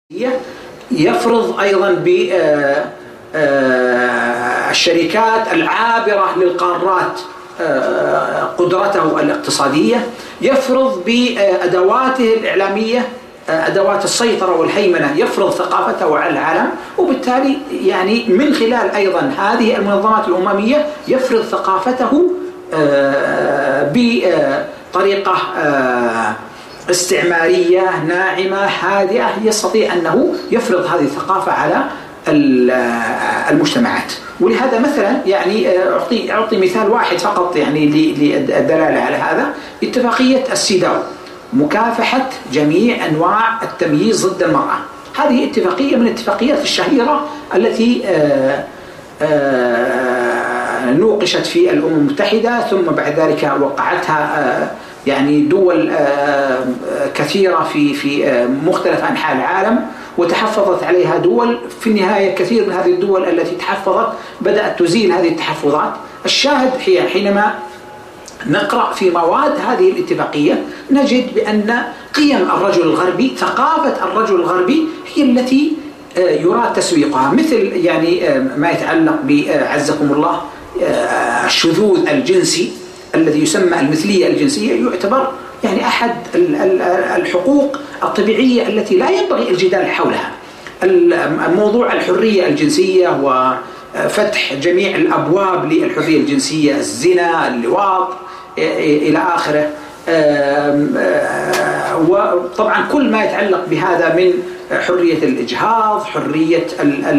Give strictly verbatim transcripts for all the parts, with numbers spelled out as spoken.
يفرض أيضا بالشركات العابرة للقارات قدرته الاقتصادية، يفرض بأدواته الإعلامية أدوات السيطرة والهيمنة، يفرض ثقافته على العالم، وبالتالي يعني من خلال أيضا هذه المنظمات الأممية يفرض ثقافته بطريقة استعمارية ناعمة هادئة، يستطيع أنه يفرض هذه الثقافة على المجتمعات. ولهذا مثلا يعني أعطي أعطي مثال واحد فقط يعني للدلالة على هذا: اتفاقية السيداو، مكافحة جميع أنواع التمييز ضد المرأة. هذه اتفاقية من الاتفاقيات الشهيرة التي نوقشت في الأمم المتحدة، ثم بعد ذلك وقعتها يعني دول كثيرة في في مختلف أنحاء العالم، وتحفظت عليها دول. في النهاية كثير من هذه الدول التي تحفظت بدأت تزيل هذه التحفظات. الشاهد هي حينما نقرأ في مواد هذه الاتفاقية نجد بأن قيم الرجل الغربي، ثقافة الرجل الغربي هي التي يراد تسويقها، مثل يعني ما يتعلق بعزكم الله الشذوذ الجنسي الذي يسمى المثلية الجنسية، يعتبر يعني أحد الحقوق الطبيعية التي لا ينبغي الجدال حولها. الموضوع الحرية الجنسية وفتح جميع الأبواب للحرية الجنسية، الزنا، اللواط إلى آخره، وطبعا كل ما يتعلق بهذا من حرية الإجهاض، حرية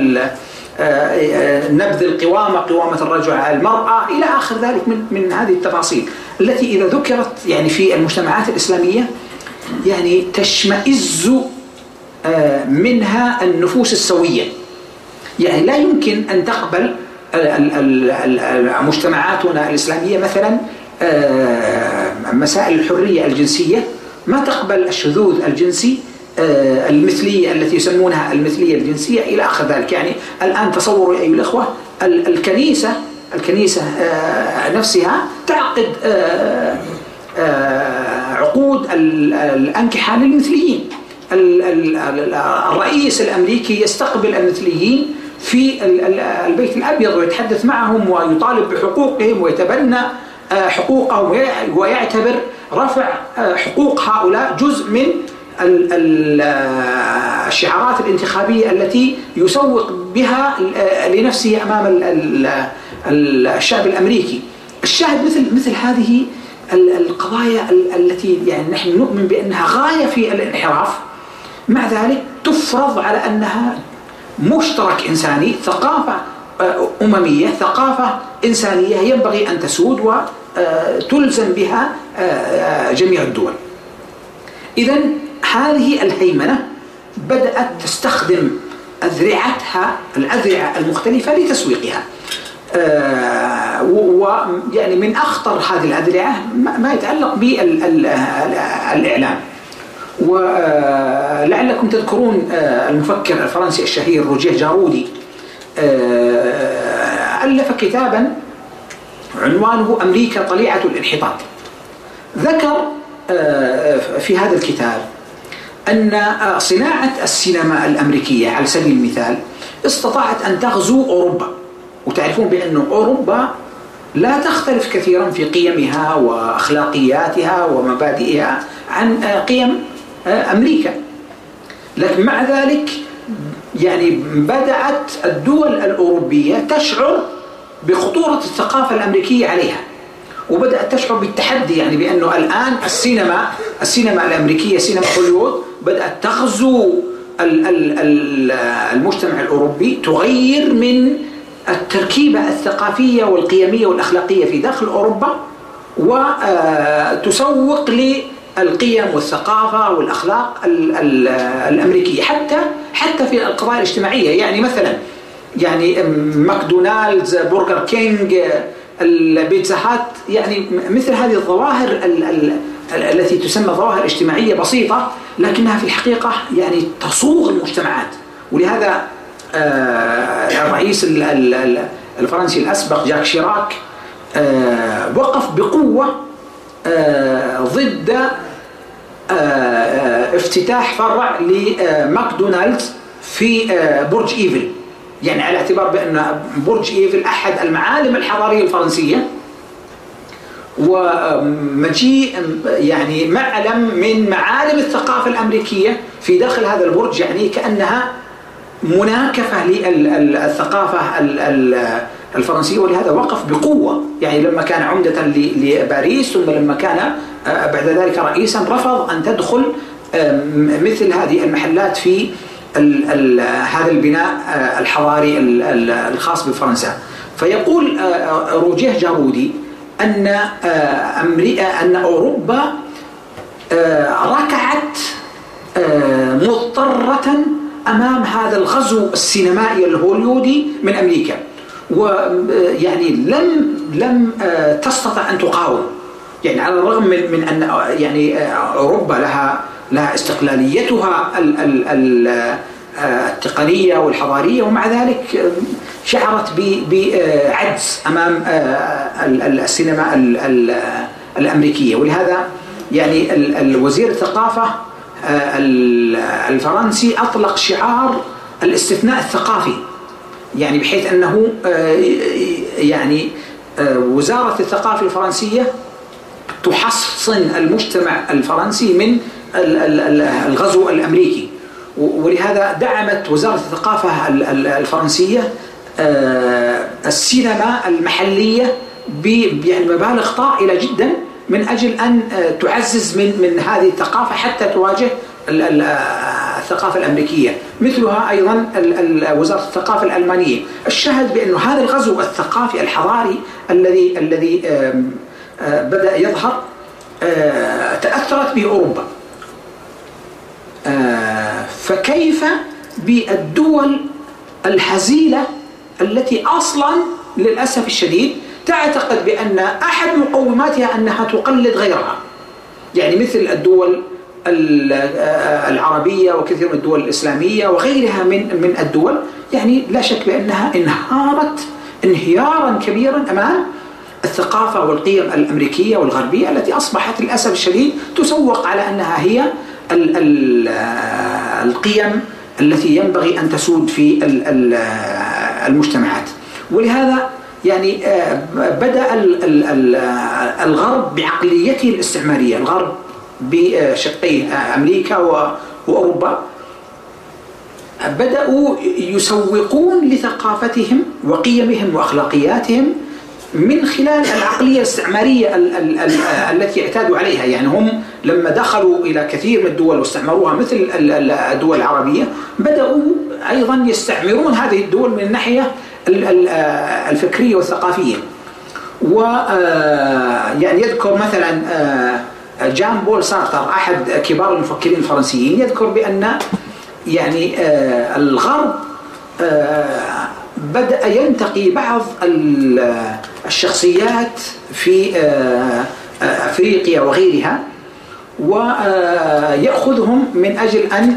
نبذ القوامة، قوامة الرجل على المرأة إلى آخر ذلك من من هذه التفاصيل التي إذا ذكرت يعني في المجتمعات الإسلامية يعني تشمئز منها النفوس السوية. يعني لا يمكن أن تقبل مجتمعاتنا الإسلامية مثلا مسائل الحرية الجنسية، ما تقبل الشذوذ الجنسي، المثلية التي يسمونها المثلية الجنسية إلى آخر ذلك. يعني الآن تصوروا أيها الأخوة الكنيسة الكنيسة نفسها تعقد عقود الأنكحة للمثليين. الرئيس الأمريكي يستقبل المثليين في البيت الأبيض ويتحدث معهم ويطالب بحقوقهم ويتبنى حقوقهم، ويعتبر رفع حقوق هؤلاء جزء من الشعارات الانتخابية التي يسوق بها لنفسه أمام الشعب الأمريكي. الشاهد مثل مثل هذه القضايا التي يعني نحن نؤمن بأنها غاية في الانحراف، مع ذلك تفرض على أنها مشترك إنساني، ثقافة أممية، ثقافة إنسانية ينبغي أن تسود وتلزم بها جميع الدول. إذن هذه الهيمنة بدأت تستخدم أذرعتها الأذرعة المختلفة لتسويقها، ويعني من أخطر هذه الأذرعة ما يتعلق بالإعلام. ولعلكم تذكرون المفكر الفرنسي الشهير روجيه جارودي ألف كتابا عنوانه أمريكا طليعة الانحطاط. ذكر في هذا الكتاب أن صناعة السينما الأمريكية على سبيل المثال استطاعت أن تغزو أوروبا، وتعرفون بأن أوروبا لا تختلف كثيرا في قيمها وأخلاقياتها ومبادئها عن قيم أمريكا، لكن مع ذلك يعني بدأت الدول الأوروبية تشعر بخطورة الثقافة الأمريكية عليها، وبدأت تشعر بالتحدي، يعني بأنه الآن السينما السينما الأمريكية، سينما هوليوود، بدأت تغزو المجتمع الأوروبي، تغير من التركيبة الثقافية والقيمية والأخلاقية في داخل أوروبا، وتسوق للقيم والثقافة والأخلاق الأمريكية حتى حتى في القضايا الاجتماعية. يعني مثلا يعني ماكدونالدز، برجر كينج، البيتزا هات، يعني مثل هذه الظواهر التي تسمى ظواهر اجتماعية بسيطة لكنها في الحقيقة يعني تصوغ المجتمعات. ولهذا الرئيس الفرنسي الأسبق جاك شيراك وقف بقوة ضد افتتاح فرع لماكدونالدز في برج إيفل، يعني على اعتبار بأن برج إيفل أحد المعالم الحضارية الفرنسية، ومجيء يعني معلم من معالم الثقافة الأمريكية في داخل هذا البرج، يعني كأنها مناكفة للثقافة الفرنسية. ولهذا وقف بقوة، يعني لما كان عمدة لباريس ثم لما كان بعد ذلك رئيسا رفض أن تدخل مثل هذه المحلات في ال ال هذا البناء الحضاري الخاص بفرنسا. فيقول روجيه جارودي أن أمريكا أن أوروبا ركعت مضطرة أمام هذا الغزو السينمائي الهوليودي من أمريكا، ويعني لم لم تستطع أن تقاوم، يعني على الرغم من من أن يعني أوروبا لها لها استقلاليتها التقنية والحضارية، ومع ذلك شعرت بعجز أمام السينما الأمريكية. ولهذا يعني الوزير الثقافة الفرنسي أطلق شعار الاستثناء الثقافي، يعني بحيث أنه يعني وزارة الثقافة الفرنسية تحصن المجتمع الفرنسي من الغزو الأمريكي. ولهذا دعمت وزارة الثقافة الفرنسية السينما المحلية يعني مبالغ طائلة جدا من أجل أن تعزز من من هذه الثقافة حتى تواجه الثقافة الأمريكية. مثلها أيضا وزارة الثقافة الألمانية. الشاهد بأنه هذا الغزو الثقافي الحضاري الذي الذي بدأ يظهر تأثرت به أوروبا. فكيف بالدول الهزيلة التي أصلا للأسف الشديد تعتقد بأن أحد مقوماتها أنها تقلد غيرها، يعني مثل الدول العربية وكثير من الدول الإسلامية وغيرها من من الدول، يعني لا شك بأنها انهارت انهيارا كبيرا أمام الثقافة والقيم الأمريكية والغربية التي أصبحت للأسف الشديد تسوق على أنها هي ال ال القيم التي ينبغي أن تسود في المجتمعات. ولهذا يعني بدأ الغرب بعقليته الاستعمارية، الغرب بشقيه أمريكا وأوروبا بدأوا يسوقون لثقافتهم وقيمهم وأخلاقياتهم من خلال العقلية الاستعمارية التي اعتادوا عليها. يعني هم لما دخلوا إلى كثير من الدول واستعمروها مثل الدول العربية بدأوا أيضا يستعمرون هذه الدول من الناحية الفكرية والثقافية. ويعني يذكر مثلا جان بول سارتر أحد كبار المفكرين الفرنسيين يذكر بأن يعني الغرب بدأ ينتقي بعض الشخصيات في أفريقيا وغيرها ويأخذهم من أجل أن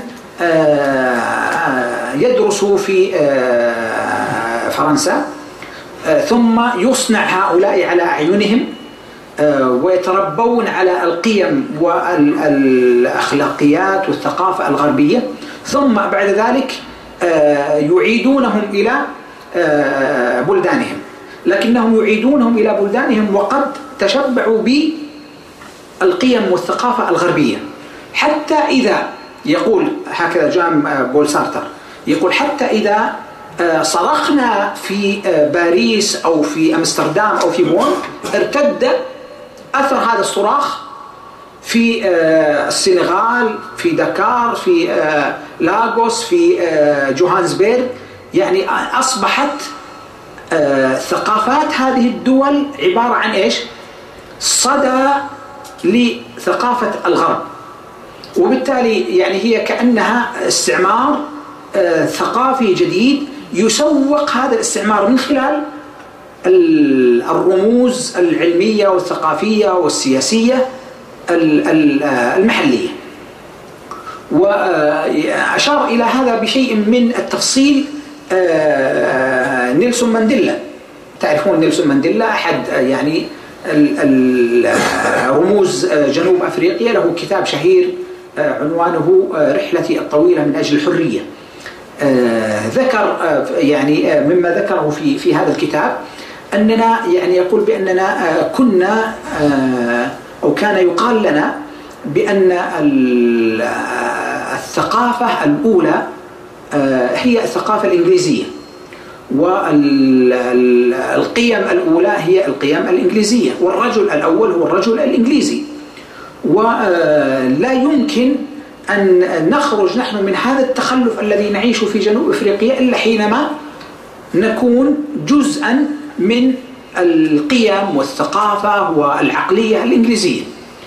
يدرسوا في فرنسا، ثم يصنع هؤلاء على أعينهم ويتربون على القيم والأخلاقيات والثقافة الغربية، ثم بعد ذلك يعيدونهم إلى بلدانهم، لكنهم يعيدونهم إلى بلدانهم وقد تشبعوا بالقيم والثقافة الغربية، حتى إذا يقول هكذا جان بول سارتر يقول حتى إذا صرخنا في باريس أو في أمستردام أو في بون ارتد أثر هذا الصراخ في السنغال، في دكار، في لاغوس، في جوهانسبيرغ. يعني أصبحت ثقافات هذه الدول عبارة عن إيش؟ صدى لثقافة الغرب، وبالتالي يعني هي كأنها استعمار ثقافي جديد يسوق هذا الاستعمار من خلال الرموز العلمية والثقافية والسياسية المحلية. وأشار إلى هذا بشيء من التفصيل نيلسون مانديلا. تعرفون نيلسون مانديلا أحد يعني رموز جنوب أفريقيا له كتاب شهير عنوانه رحلتي الطويلة من أجل الحرية. ذكر يعني مما ذكره في في هذا الكتاب أننا يعني يقول بأننا كنا أو كان يقال لنا بأن الثقافة الأولى هي الثقافة الإنجليزية، والقيم الأولى هي القيم الإنجليزية، والرجل الأول هو الرجل الإنجليزي، ولا يمكن أن نخرج نحن من هذا التخلف الذي نعيشه في جنوب أفريقيا إلا حينما نكون جزءا من القيم والثقافة والعقلية الإنجليزية،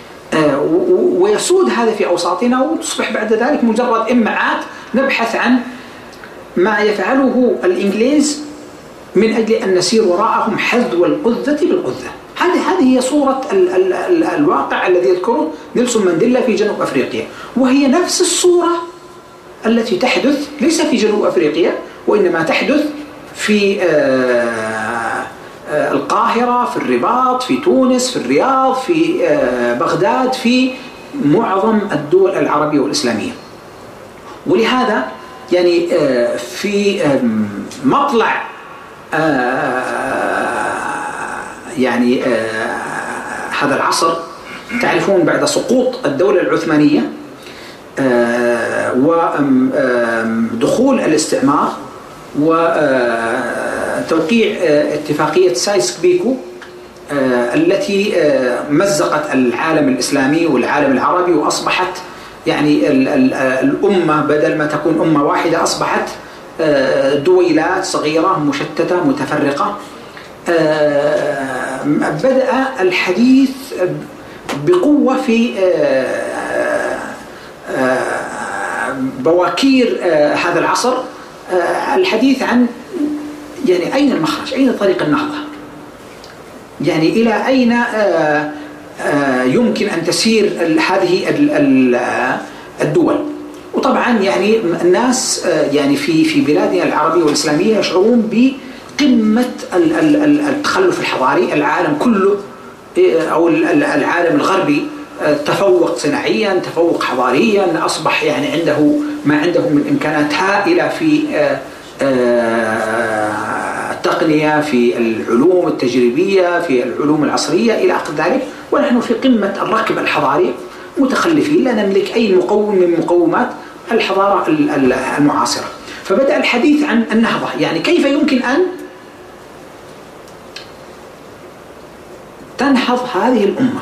ويسود هذا في أوساطنا، وتصبح بعد ذلك مجرد إمعات نبحث عن ما يفعله الإنجليز من أجل أن نسير وراءهم حذو القذة بالقذة. هذه هذه هي صورة ال ال ال الواقع الذي يذكره نيلسون مانديلا في جنوب أفريقيا، وهي نفس الصورة التي تحدث ليس في جنوب أفريقيا، وإنما تحدث في آه آه القاهرة، في الرباط، في تونس، في الرياض، في آه بغداد، في معظم الدول العربية والإسلامية. ولهذا يعني في مطلع يعني هذا العصر، تعرفون بعد سقوط الدولة العثمانية ودخول الاستعمار وتوقيع اتفاقية سايكس-بيكو التي مزقت العالم الإسلامي والعالم العربي، وأصبحت يعني الأمة بدل ما تكون أمة واحدة أصبحت دويلات صغيرة مشتتة متفرقة. بدأ الحديث بقوة في بواكير هذا العصر الحديث عن يعني أين المخرج، أين طريق النهضة، يعني إلى أين يمكن أن تسير هذه الدول. وطبعا يعني الناس يعني في في بلادنا العربية والإسلامية يشعرون بقمة التخلف الحضاري. العالم كله أو العالم الغربي تفوق صناعيا، تفوق حضاريا، أصبح يعني عنده ما عنده من إمكانات هائلة في التقنية، في العلوم التجريبية، في العلوم العصرية إلى آخر ذلك، ونحن في قمة الركب الحضاري متخلفين، لا نملك أي مقوم من مقومات الحضارة المعاصرة. فبدأ الحديث عن النهضة، يعني كيف يمكن أن تنهض هذه الأمة.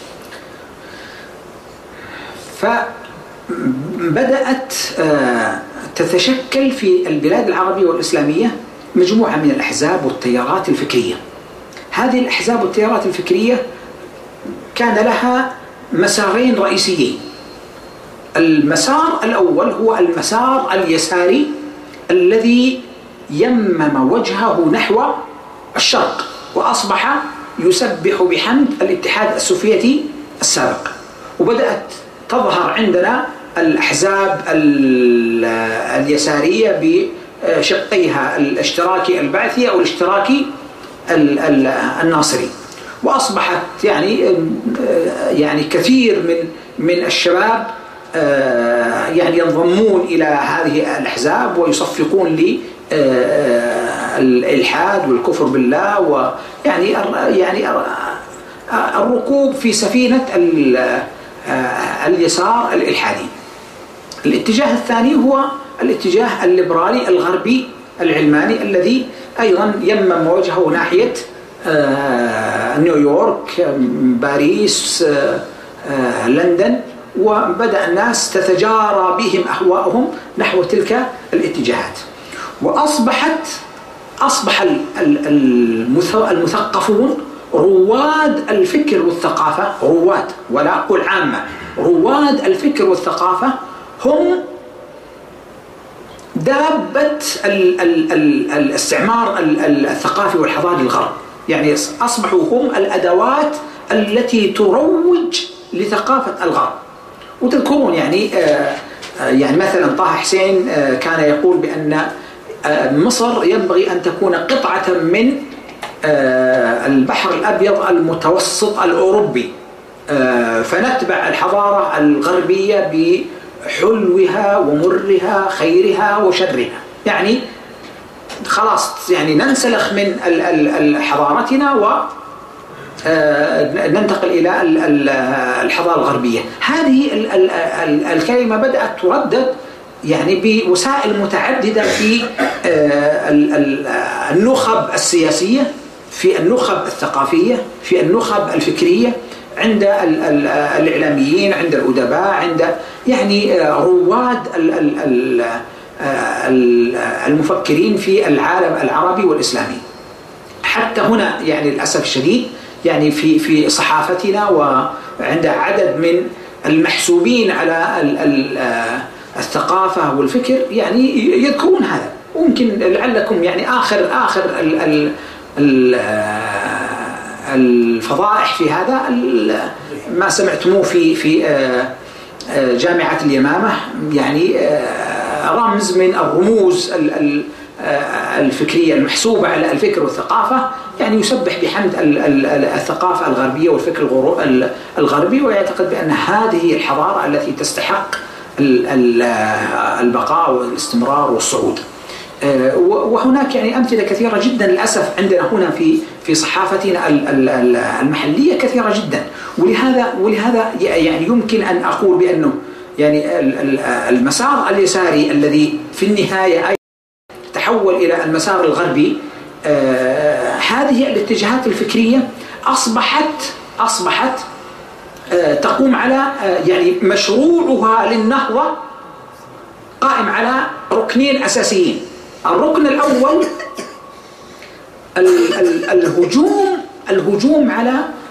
فبدأت تتشكل في البلاد العربية والإسلامية مجموعة من الأحزاب والتيارات الفكرية. هذه الأحزاب والتيارات الفكرية كان لها مسارين رئيسيين. المسار الأول هو المسار اليساري الذي يمم وجهه نحو الشرق، وأصبح يسبح بحمد الاتحاد السوفيتي السابق. وبدأت تظهر عندنا الأحزاب اليسارية بشقيها الاشتراكي البعثي أو الاشتراكي الناصري، وأصبحت يعني يعني كثير من من الشباب يعني ينضمون إلى هذه الأحزاب ويصفقون للإلحاد والكفر بالله، ويعني يعني الركوب في سفينة اليسار الإلحادي. الاتجاه الثاني هو الاتجاه الليبرالي الغربي العلماني الذي أيضا يمم وجهه ناحية نيويورك، باريس، لندن، وبدأ الناس تتجارى بهم أهواءهم نحو تلك الاتجاهات. وأصبحت أصبح المثقفون رواد الفكر والثقافة، رواد ولا أقول عامة، رواد الفكر والثقافة هم دابة الاستعمار الثقافي والحضاري الغرب. يعني أصبحوا هم الأدوات التي تروج لثقافة الغرب. وتذكرون يعني يعني مثلا طه حسين كان يقول بأن مصر ينبغي أن تكون قطعة من البحر الأبيض المتوسط الأوروبي، فنتبع الحضارة الغربية بحلوها ومرها، خيرها وشرها. يعني خلاص يعني ننسلخ من حضارتنا وننتقل إلى الحضارة الغربية. هذه الكلمة بدأت تردد يعني بوسائل متعددة في النخب السياسية، في النخب الثقافية، في النخب الفكرية، عند الإعلاميين، عند الأدباء، عند يعني رواد المفكرين في العالم العربي والإسلامي. حتى هنا يعني للأسف الشديد يعني في في صحافتنا وعند عدد من المحسوبين على الثقافة والفكر يعني يذكرون هذا. وممكن لعلكم يعني آخر آخر ال ال ال الفضائح في هذا ما سمعتموه في في جامعة اليمامة، يعني رمز من الرموز الفكرية المحسوبة على الفكر والثقافة، يعني يسبح بحمد الثقافة الغربية والفكر الغربي، ويعتقد بأن هذه الحضارة التي تستحق البقاء والاستمرار والصعود. وهناك يعني أمثلة كثيرة جدا للأسف عندنا هنا في في صحافتنا المحلية كثيرة جدا. ولهذا ولهذا يعني يمكن أن أقول بأنه يعني المسار اليساري الذي في النهاية تحول إلى المسار الغربي، هذه الاتجاهات الفكرية أصبحت أصبحت تقوم على يعني مشروعها للنهضة قائم على ركنين أساسيين. الركن الأول الهجوم الهجوم على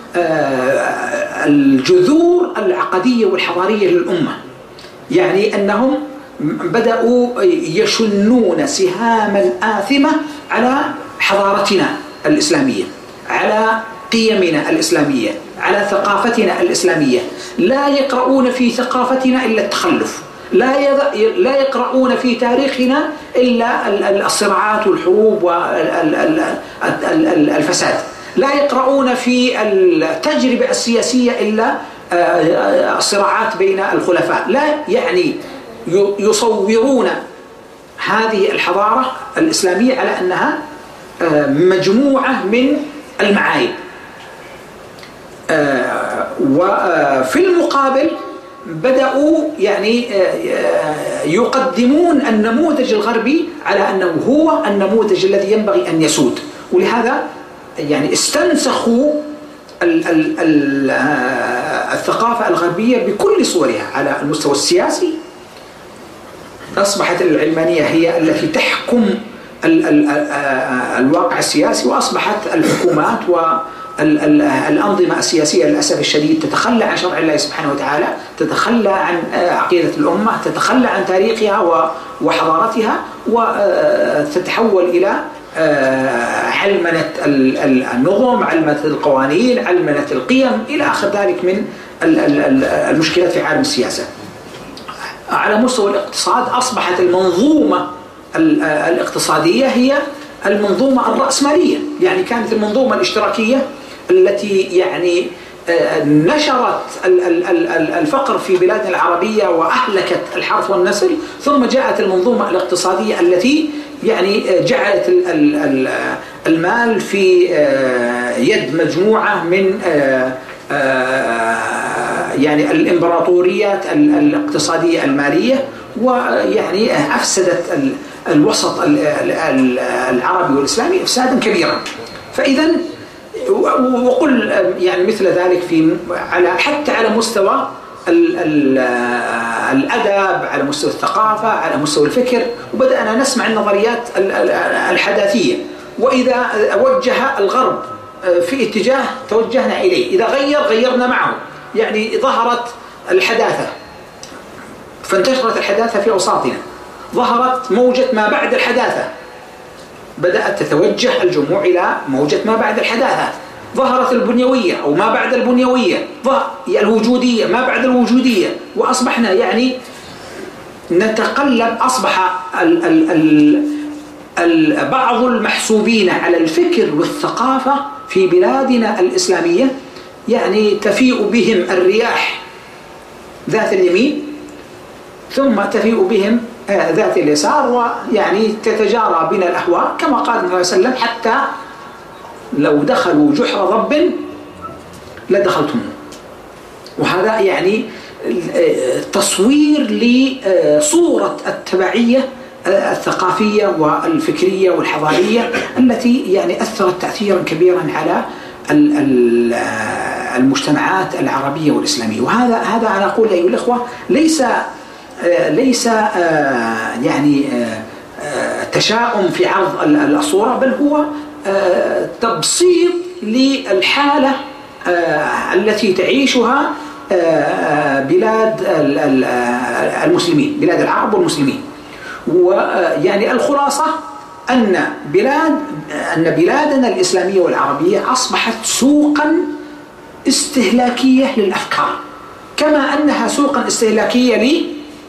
الجذور العقدية والحضارية للأمة، يعني أنهم بدأوا يشنون سهاما آثمة على حضارتنا الإسلامية، على قيمنا الإسلامية، على ثقافتنا الإسلامية. لا يقرؤون في ثقافتنا إلا التخلف، لا لا يقرؤون في تاريخنا إلا الصراعات والحروب والفساد، لا يقرؤون في التجربة السياسية إلا الصراعات بين الخلفاء. لا يعني يصورون هذه الحضارة الإسلامية على أنها مجموعة من المعايب، وفي المقابل بدأوا يعني يقدمون النموذج الغربي على أنه هو النموذج الذي ينبغي أن يسود. ولهذا يعني استنسخوا الثقافة الغربية بكل صورها على المستوى السياسي. أصبحت العلمانية هي التي تحكم الواقع السياسي، وأصبحت الحكومات والأنظمة السياسية للأسف الشديد تتخلى عن شرع الله سبحانه وتعالى، تتخلى عن عقيدة الأمة، تتخلى عن تاريخها وحضارتها، وتتحول إلى علمنة النظم، علمنة القوانين، علمنة القيم، إلى آخر ذلك من المشكلات في عالم السياسة. على مستوى الاقتصاد أصبحت المنظومة الاقتصادية هي المنظومة الرأسمالية. يعني كانت المنظومة الاشتراكية التي يعني نشرت الفقر في بلادنا العربية وأهلكت الحرث والنسل، ثم جاءت المنظومة الاقتصادية التي يعني جعلت المال في يد مجموعة من يعني الإمبراطوريات الاقتصادية المالية، ويعني أفسدت الوسط العربي والإسلامي إفسادا كبيرا. فإذا وقل يعني مثل ذلك في على حتى على مستوى الأدب، على مستوى الثقافة، على مستوى الفكر، وبدأنا نسمع النظريات الحداثية. وإذا وجه الغرب في اتجاه توجهنا إليه، إذا غير غيرنا معه. يعني ظهرت الحداثة فانتشرت الحداثة في أوساطنا، ظهرت موجة ما بعد الحداثة، بدأت تتوجه الجموع إلى موجة ما بعد الحداثة. ظهرت البنيوية أو ما بعد البنيوية، الوجودية ما بعد الوجودية، وأصبحنا يعني نتقلب. أصبح ال ال ال بعض المحسوبين على الفكر والثقافة في بلادنا الإسلامية يعني تفيء بهم الرياح ذات اليمين ثم تفيء بهم ذات اليسار، ويعني تتجارى بنا الأهواء كما قال النبي صلى الله عليه وسلم حتى لو دخلوا جحر ضب لدخلتموه. وهذا يعني تصوير لصورة التبعية الثقافية والفكرية والحضارية التي يعني أثرت تأثيرا كبيرا على المجتمعات العربية والإسلامية. وهذا هذا أنا أقول أيها الأخوة ليس ليس يعني تشاؤم في عرض الصورة، بل هو تبسيط للحالة التي تعيشها بلاد المسلمين، بلاد العرب والمسلمين. ويعني الخلاصة أن بلاد أن بلادنا الإسلامية والعربية أصبحت سوقا استهلاكية للأفكار، كما أنها سوقا استهلاكية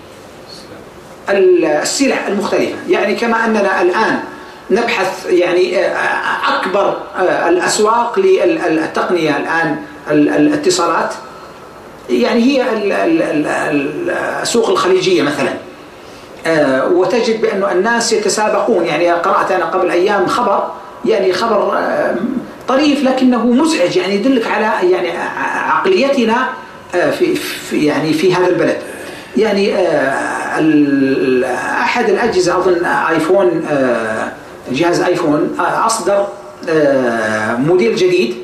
للسلع المختلفة. يعني كما أننا الآن نبحث يعني أكبر الأسواق للتقنية الآن الاتصالات، يعني هي السوق الخليجية مثلا، وتجد بأن الناس يتسابقون. يعني قرأت أنا قبل أيام خبر، يعني خبر طريف لكنه مزعج، يعني يدلك على يعني عقليتنا في يعني في هذا البلد. يعني أحد الأجهزة أظن آيفون، جهاز آيفون أصدر موديل جديد،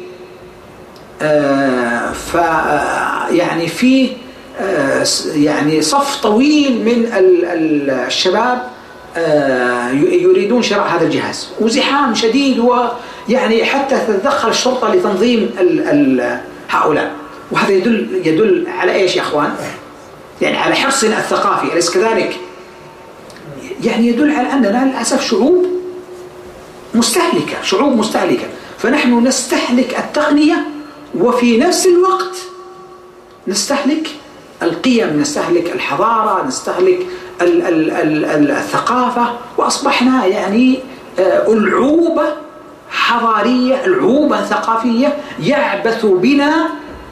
ف يعني فيه يعني صف طويل من الشباب يريدون شراء هذا الجهاز، وزحام شديد، ويعني حتى تتدخل الشرطة لتنظيم هؤلاء. وهذا يدل يدل على ايش يا اخوان؟ يعني على حرصنا الثقافي، أليس كذلك؟ يعني يدل على أننا للأسف شعوب مستهلكة، شعوب مستهلكة. فنحن نستهلك التقنية وفي نفس الوقت نستهلك القيم، نستهلك الحضارة، نستهلك ال ال ال الثقافة، وأصبحنا يعني ألعوبة حضارية، ألعوبة ثقافية يعبث بنا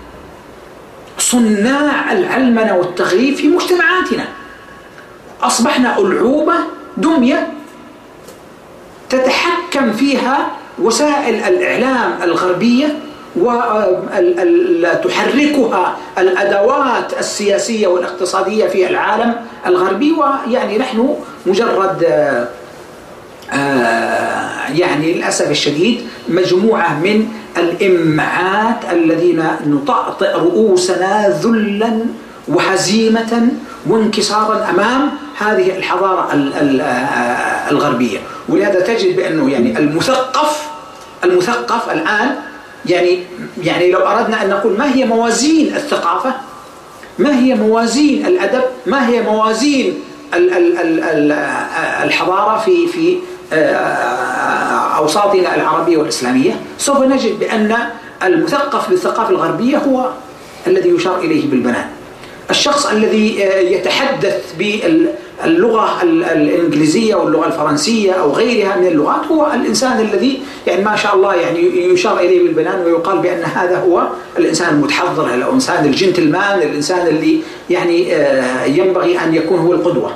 صناع العلمنة والتغريب في مجتمعاتنا. أصبحنا ألعوبة دمية تتحكم فيها وسائل الإعلام الغربية وتحركها الأدوات السياسية والاقتصادية في العالم الغربي. ويعني نحن مجرد يعني للأسف الشديد مجموعة من الإمعات الذين نطأطئ رؤوسنا ذلا وهزيمة وانكسارا أمام هذه الحضارة الغربية. ولهذا تجد بأنه يعني المثقف المثقف الآن يعني يعني لو أردنا أن نقول ما هي موازين الثقافة، ما هي موازين الأدب، ما هي موازين الحضارة في في أوساطنا العربية والإسلامية، سوف نجد بأن المثقف بالثقافة الغربية هو الذي يشار إليه بالبنان. الشخص الذي يتحدث باللغة الإنجليزية واللغة الفرنسية أو غيرها من اللغات هو الإنسان الذي يعني ما شاء الله يعني يشار إليه بالبنان، ويقال بأن هذا هو الإنسان المتحضر، الإنسان الجنتلمان، الإنسان اللي يعني ينبغي أن يكون هو القدوة.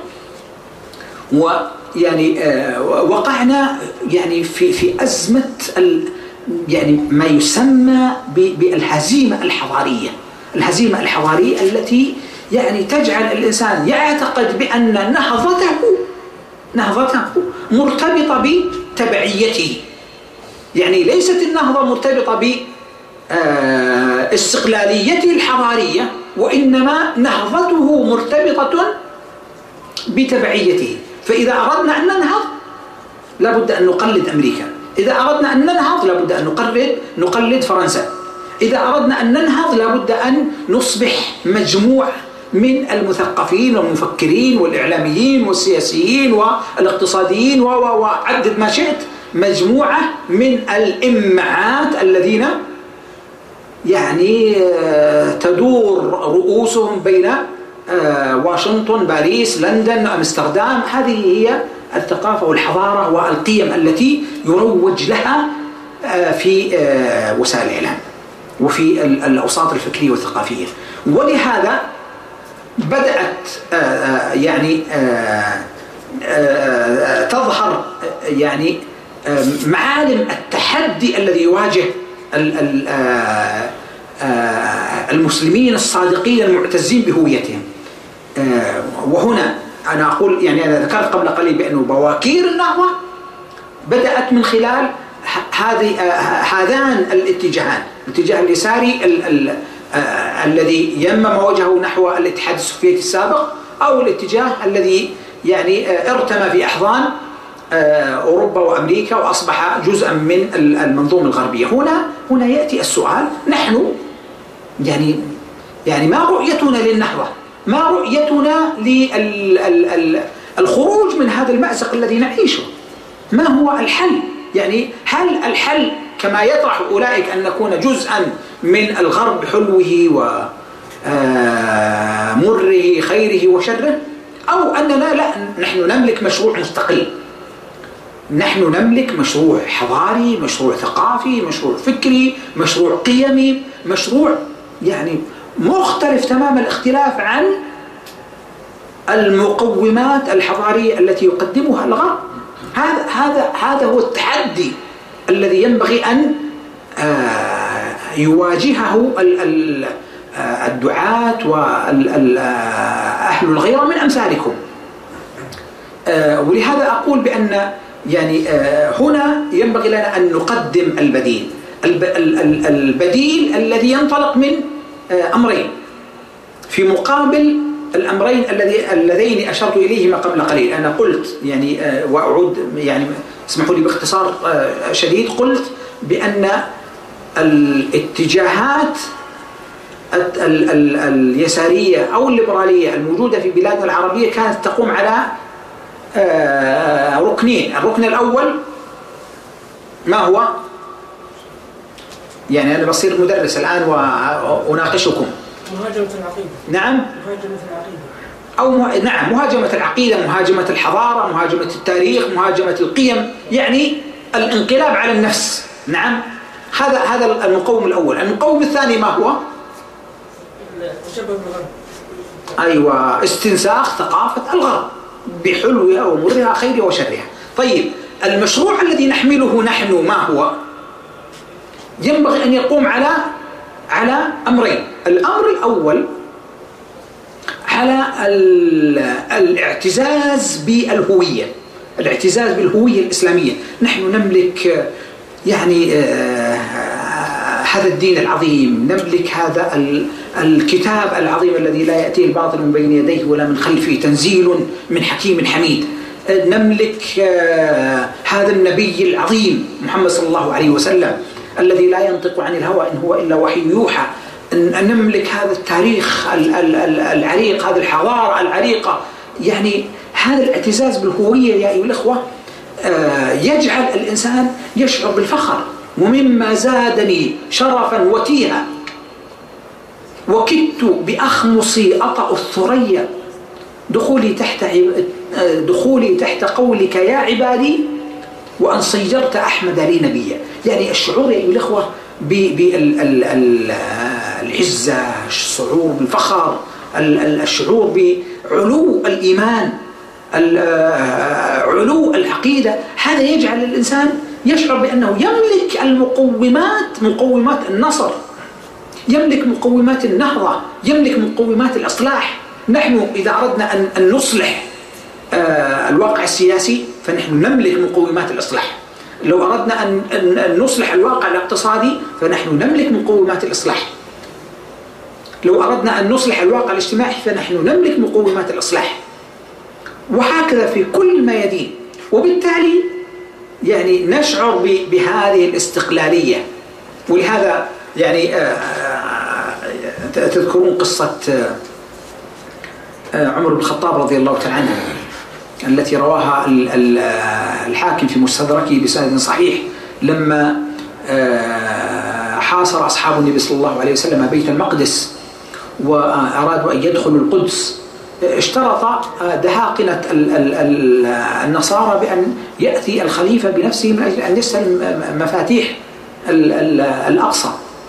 ويعني وقعنا يعني في في أزمة يعني ما يسمى بالهزيمة الحضارية، الهزيمة الحضارية التي يعني تجعل الإنسان يعتقد بأن نهضته نهضته مرتبطة بتبعيته. يعني ليست النهضة مرتبطة باستقلاليته الحضارية، وإنما نهضته مرتبطة بتبعيته. فإذا أردنا أن ننهض لابد أن نقلد أمريكا، إذا أردنا أن ننهض لابد أن نقلد نقلد فرنسا، إذا أردنا أن ننهض لابد أن نصبح مجموعة من المثقفين والمفكرين والإعلاميين والسياسيين والاقتصاديين وعدد ما شئت، مجموعة من الإمعات الذين يعني تدور رؤوسهم بين واشنطن، باريس، لندن، أمستردام. هذه هي الثقافة والحضارة والقيم التي يروج لها في وسائل الإعلام وفي الأوساط الفكرية والثقافية. ولهذا بدأت يعني تظهر يعني معالم التحدي الذي يواجه المسلمين الصادقين المعتزين بهويتهم. وهنا أنا أقول يعني أنا ذكرت قبل قليل بأنه بواكير النهضة بدأت من خلال هذه هذان الاتجاهان، الاتجاه اليساري ال ال الذي يمم وجهه نحو الاتحاد السوفيتي السابق، أو الاتجاه الذي يعني ارتمى في أحضان أوروبا وأمريكا وأصبح جزءا من المنظومة الغربية. هنا هنا يأتي السؤال، نحن يعني يعني ما رؤيتنا للنهضة؟ ما رؤيتنا للخروج من هذا المأزق الذي نعيشه؟ ما هو الحل؟ يعني هل الحل كما يطرح أولئك أن نكون جزءا من الغرب حلوه ومره خيره وشره، أو أننا لا، نحن نملك مشروع مستقل، نحن نملك مشروع حضاري، مشروع ثقافي، مشروع فكري، مشروع قيمي، مشروع يعني مختلف تمام الاختلاف عن المقومات الحضارية التي يقدمها الغرب. هذا هذا هذا هو التحدي الذي ينبغي أن يواجهه الدعاة وأهل الغيرة من أمثالكم. ولهذا أقول بأن يعني هنا ينبغي لنا أن نقدم البديل، البديل الذي ينطلق من أمرين في مقابل الأمرين اللذين أشرت إليهما قبل قليل. أنا قلت يعني وأعود يعني اسمحوا لي باختصار شديد، قلت بأن الاتجاهات اليسارية أو الليبرالية الموجودة في بلادنا العربية كانت تقوم على ركنين. الركن الأول ما هو؟ يعني أنا بصير مدرس الآن وأناقشكم. مهاجمة العقيدة. نعم. مهاجمة العقيدة. أو مه... نعم، مهاجمة العقيدة، مهاجمة الحضارة، مهاجمة التاريخ، مهاجمة القيم، يعني الانقلاب على النفس. نعم، هذا هذا المقوم الأول. المقوم الثاني ما هو؟ التشبه بالغرب. أيوة، استنساخ ثقافة الغرب بحلوها ومرها خيرها وشرها. طيب، المشروع الذي نحمله نحن ما هو؟ ينبغي أن يقوم على على أمرين. الأمر الأول على الاعتزاز بالهوية، الاعتزاز بالهوية الإسلامية. نحن نملك يعني هذا الدين العظيم، نملك هذا الكتاب العظيم الذي لا يأتيه الباطل من بين يديه ولا من خلفه، تنزيل من حكيم حميد. نملك هذا النبي العظيم محمد صلى الله عليه وسلم الذي لا ينطق عن الهوى إن هو إلا وحي يوحى. أن نملك هذا التاريخ العريق، هذه الحضارة العريقة. يعني هذا الاعتزاز بالهوية يا أيها الأخوة يجعل الإنسان يشعر بالفخر. ومما زادني شرفا وتيها وكدت بأخمصي أطأ الثريا دخولي تحت دخولي تحت قولك يا عبادي وأن صيرت أحمد لي نبيا. يعني الشعور يا أيها الأخوة بالعزة، الشعور بالفخر، الشعور بعلو الإيمان، علو العقيدة، هذا يجعل الإنسان يشعر بأنه يملك المقومات، مقومات النصر، يملك مقومات النهضة، يملك مقومات الإصلاح. نحن إذا أردنا أن نصلح الواقع السياسي فنحن نملك مقومات الإصلاح. لو أردنا أن نصلح الواقع الاقتصادي فنحن نملك مقومات الإصلاح. لو أردنا أن نصلح الواقع الاجتماعي فنحن نملك مقومات الإصلاح، وهكذا في كل ميادين. وبالتالي يعني نشعر بهذه الاستقلالية. ولهذا يعني تذكرون قصة عمر بن الخطاب رضي الله تعالى عنه التي رواها الحاكم في مستدركه بسند صحيح، لما حاصر أصحاب النبي صلى الله عليه وسلم بيت المقدس وأرادوا أن يدخلوا القدس، اشترط دهاقنة النصارى بأن يأتي الخليفة بنفسه من أجل أن يستلم مفاتيح الأقصى.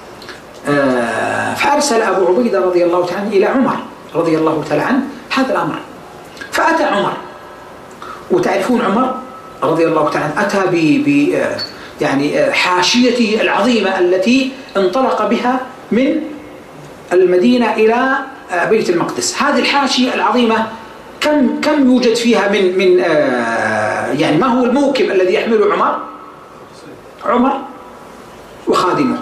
فأرسل أبو عبيدة رضي الله تعالى إلى عمر رضي الله تعالى عنه هذا الأمر. فأتى عمر، وتعرفون عمر رضي الله تعالى أتى ب ب يعني حاشيته العظيمة التي انطلق بها من المدينة إلى بيت المقدس. هذه الحاشية العظيمة كم كم يوجد فيها من من يعني ما هو الموكب الذي يحمله عمر؟ عمر وخادمه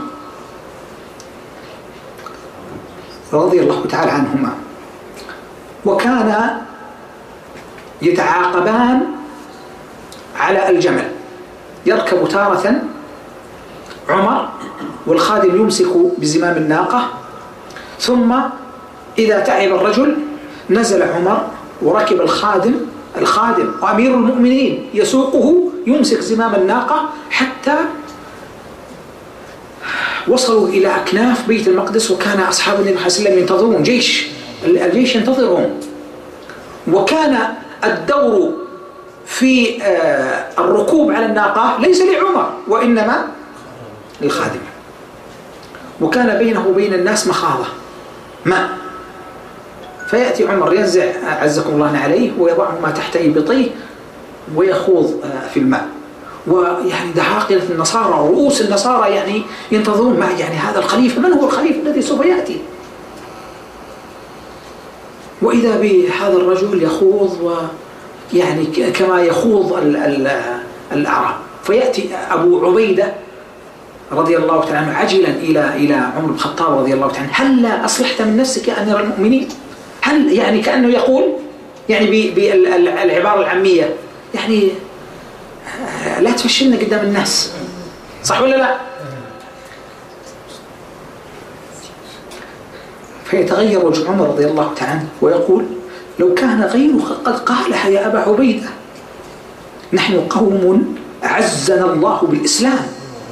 رضي الله تعالى عنهما، وكان يتعاقبان على الجمل. يركب تارة عمر والخادم يمسك بزمام الناقة، ثم إذا تعب الرجل نزل عمر وركب الخادم الخادم وأمير المؤمنين يسوقه يمسك زمام الناقة حتى وصلوا إلى أكناف بيت المقدس. وكان أصحاب النبي صلى الله عليه وسلم ينتظرون جيش، الجيش ينتظرهم. وكان الدور في الركوب على الناقة ليس لعمر وإنما للخادم. وكان بينه وبين الناس مخاضة ماء، فيأتي عمر ينزع عزكم الله عليه ويضعهما تحت إبطيه ويخوض في الماء. ويعني دهاقنة النصارى ورؤوس النصارى يعني ينتظرون ما يعني هذا الخليفة، من هو الخليفة الذي سوف يأتي؟ وإذا بهذا الرجل يخوض ويعني كما يخوض الأعراب. فيأتي أبو عبيدة رضي الله تعالى عنه عجلا إلى إلى عمر بن الخطاب رضي الله تعالى عنه: هل لا أصلحت من نفسك يا أمير المؤمنين؟ هل يعني كأنه يقول يعني بالعبارة العامية يعني لا تفشلنا قدام الناس، صح ولا لا؟ فيتغير وجه عمر رضي الله تعالى عنه ويقول: لو كان غيرك قد قالها يا أبا عبيدة، نحن قوم أعزنا الله بالإسلام،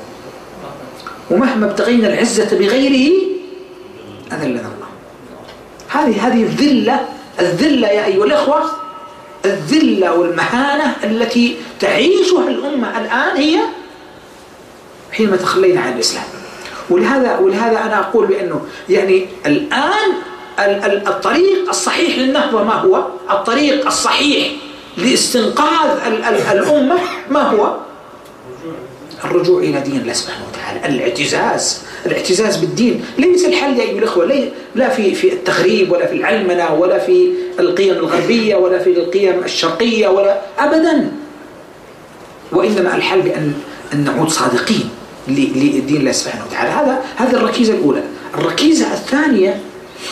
ومهما ابتغينا العزة بغيره أذلنا الله. هذه هذه الذلة الذلة يا أيها الأخوة، الذلة والمهانة التي تعيشها الأمة الآن هي حينما تخلينا عن الإسلام. ولهذا ولهذا أنا أقول بأنه يعني الآن الطريق الصحيح للنهضة ما هو؟ الطريق الصحيح لاستنقاذ الأمة ما هو؟ الرجوع إلى دين الله سبحانه وتعالى، الاعتزاز الاعتزاز بالدين. ليس الحل يا أيها الأخوة لا في في التخريب ولا في العلمنة ولا في القيم الغربية ولا في القيم الشرقية ولا أبدا، وإنما الحل بأن أن نعود صادقين لدين الله سبحانه وتعالى. هذا هذه الركيزة الأولى. الركيزة الثانية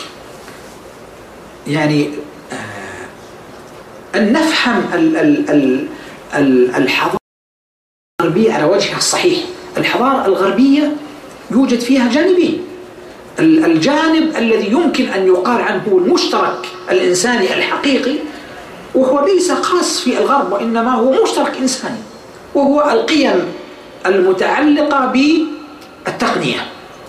يعني أن نفهم الحضارة الغربية على وجهها الصحيح. الحضارة الغربية يوجد فيها جانبين: الجانب الذي يمكن أن يقال عنه هو المشترك الإنساني الحقيقي، وهو ليس خاص في الغرب وإنما هو مشترك إنساني، وهو القيم المتعلقة بالتقنية،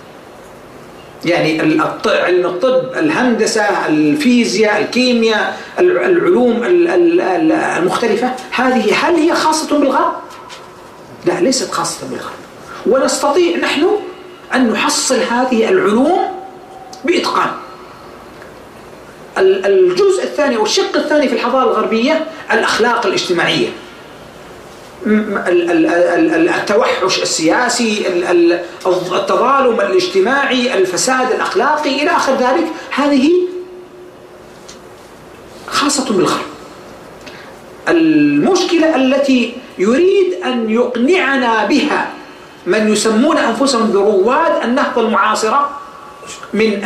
يعني علم الطب، الهندسة، الفيزياء، الكيمياء، العلوم المختلفة. هذه هل هي خاصة بالغرب؟ لا، ليست خاصة بالغرب. ونستطيع نحن أن نحصل هذه العلوم بإتقان. الجزء الثاني والشق الثاني في الحضارة الغربية الأخلاق الاجتماعية، التوحش السياسي، التظالم الاجتماعي، الفساد الأخلاقي إلى آخر ذلك. هذه خاصة بالغرب. المشكلة التي يريد أن يقنعنا بها من يسمون أنفسهم برواد النهضة المعاصرة من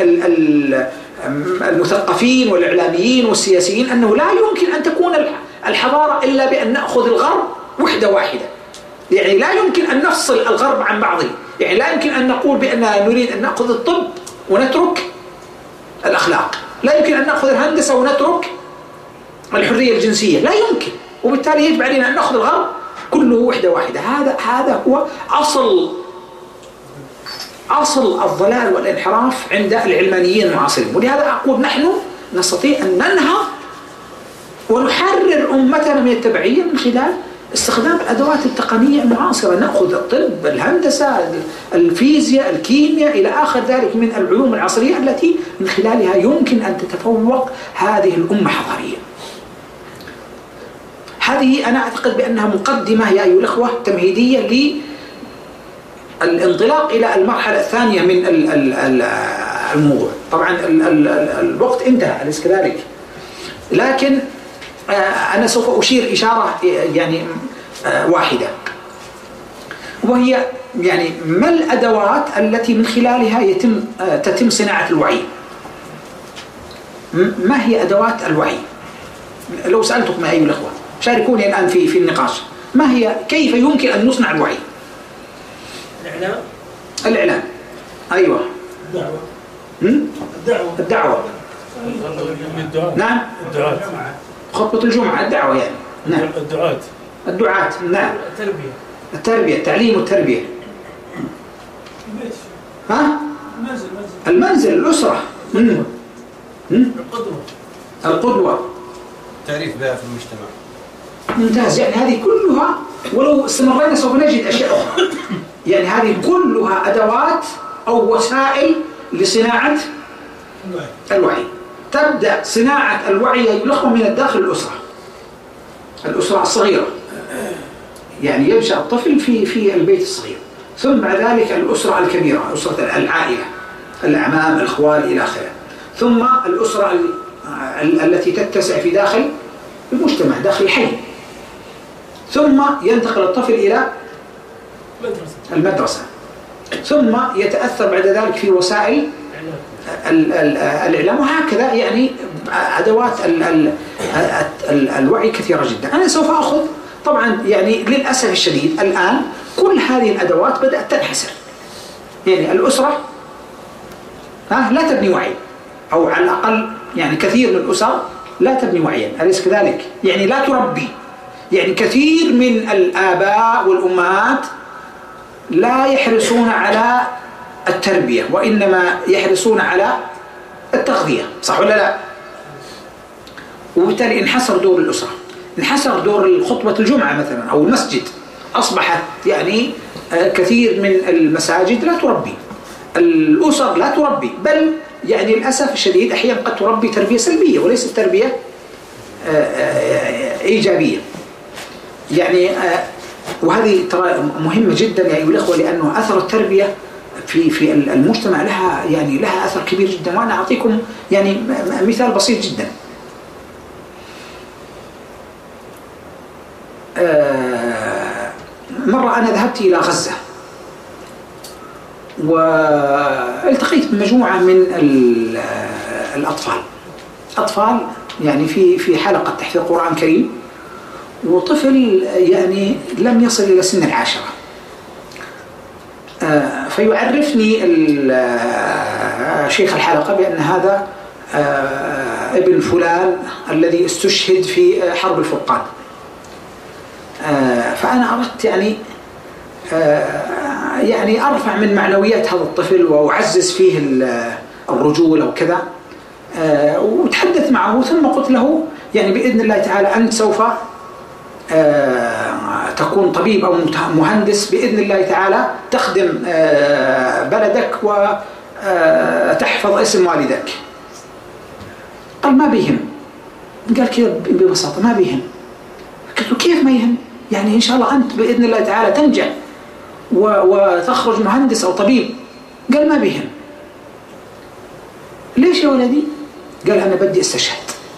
المثقفين والإعلاميين والسياسيين أنه لا يمكن أن تكون الحضارة إلا بأن نأخذ الغرب وحدة واحدة. يعني لا يمكن أن نفصل الغرب عن بعضه. يعني لا يمكن أن نقول بأننا نريد أن نأخذ الطب ونترك الأخلاق، لا يمكن أن نأخذ الهندسة ونترك الحرية الجنسية، لا يمكن. وبالتالي يجب علينا أن نأخذ الغرب كله وحدة واحدة. هذا هذا هو أصل أصل الضلال والانحراف عند العلمانيين المعاصرين. ولهذا أقول نحن نستطيع أن ننهض ونحرر أمتنا من التبعية من خلال استخدام الأدوات التقنية المعاصرة. نأخذ الطب، الهندسة، الفيزياء، الكيمياء إلى آخر ذلك من العلوم العصرية التي من خلالها يمكن أن تتفوق هذه الأمة حضاريا. هذه أنا أعتقد بأنها مقدمة يا أيها الأخوة تمهيدية للانطلاق إلى المرحلة الثانية من الموضوع. طبعا الوقت انتهى أليس كذلك؟ لكن أنا سوف أشير إشارة يعني واحدة، وهي يعني ما الأدوات التي من خلالها يتم تتم صناعة الوعي؟ ما هي أدوات الوعي؟ لو سألتكم أيها الأخوة شاركوني الآن في في النقاش، ما هي كيف يمكن أن نصنع الوعي؟ الإعلام. الإعلام، أيوة. الدعوة. الدعوة. الدعوة. نعم. الدعاة. خطبة الجمعة الدعوة يعني. نعم. الدعاة. الدعاة، نعم. التربية. التربية، التعليم والتربية. ها؟ المنزل. المنزل، الأسرة. القدوة. القدوة. القدوة. تعريف بها في المجتمع. ممتاز. يعني هذه كلها ولو استمرينا سوف نجد أشياء أخرى. يعني هذه كلها أدوات أو وسائل لصناعة الوعي. تبدأ صناعة الوعي يلخم من الداخل الأسرة. الأسرة الصغيرة. يعني ينشأ الطفل في في البيت الصغير، ثم بعد ذلك الأسرة الكبيرة، أسرة العائلة، الأعمام، الأخوال إلى آخره، ثم الأسرة التي تتسع في داخل المجتمع، داخل الحي، ثم ينتقل الطفل إلى المدرسة، ثم يتأثر بعد ذلك في وسائل الإعلام، وهكذا. يعني أدوات الوعي كثيرة جدا. أنا سوف أخذ طبعا يعني للأسف الشديد الآن كل هذه الأدوات بدأت تنحسر. يعني الأسرة ها لا تبني وعي، أو على الأقل يعني كثير من الأسر لا تبني وعيا، أليس كذلك؟ يعني لا تربي. يعني كثير من الآباء والأمهات لا يحرصون على التربية، وإنما يحرصون على التغذية، صح ولا لا؟ وبالتالي انحسر دور الأسرة، انحسر دور خطبة الجمعة مثلا أو المسجد. أصبحت يعني كثير من المساجد لا تربي، الأسر لا تربي، بل يعني للأسف الشديد أحيانا قد تربي تربية سلبية وليست تربية إيجابية. يعني وهذه ترى مهمة جدا يا أيها الأخوة، لأنه أثر التربية في في المجتمع لها يعني لها أثر كبير جدا. وأنا أعطيكم يعني مثال بسيط جدا. مرة أنا ذهبت إلى غزة والتقيت بمجموعة من الأطفال أطفال يعني في في حلقة تحفيظ القرآن الكريم، وطفل يعني لم يصل إلى سن العاشرة. فيعرفني شيخ الحلقة بأن هذا ابن فلان الذي استشهد في حرب الفرقان. فأنا أردت يعني يعني أرفع من معنويات هذا الطفل وأعزز فيه الرجولة وكذا. وتحدث معه، ثم قلت له يعني بإذن الله تعالى أنت سوف تكون طبيب أو مهندس بإذن الله تعالى، تخدم بلدك وتحفظ اسم والدك. قال ما بيهم. قال كذا ببساطة ما بيهم. قلت له كيف ما يهم؟ يعني إن شاء الله أنت بإذن الله تعالى تنجح وتخرج مهندس أو طبيب. قال ما بيهم. ليش يا ولدي؟ قال أنا بدي استشهد.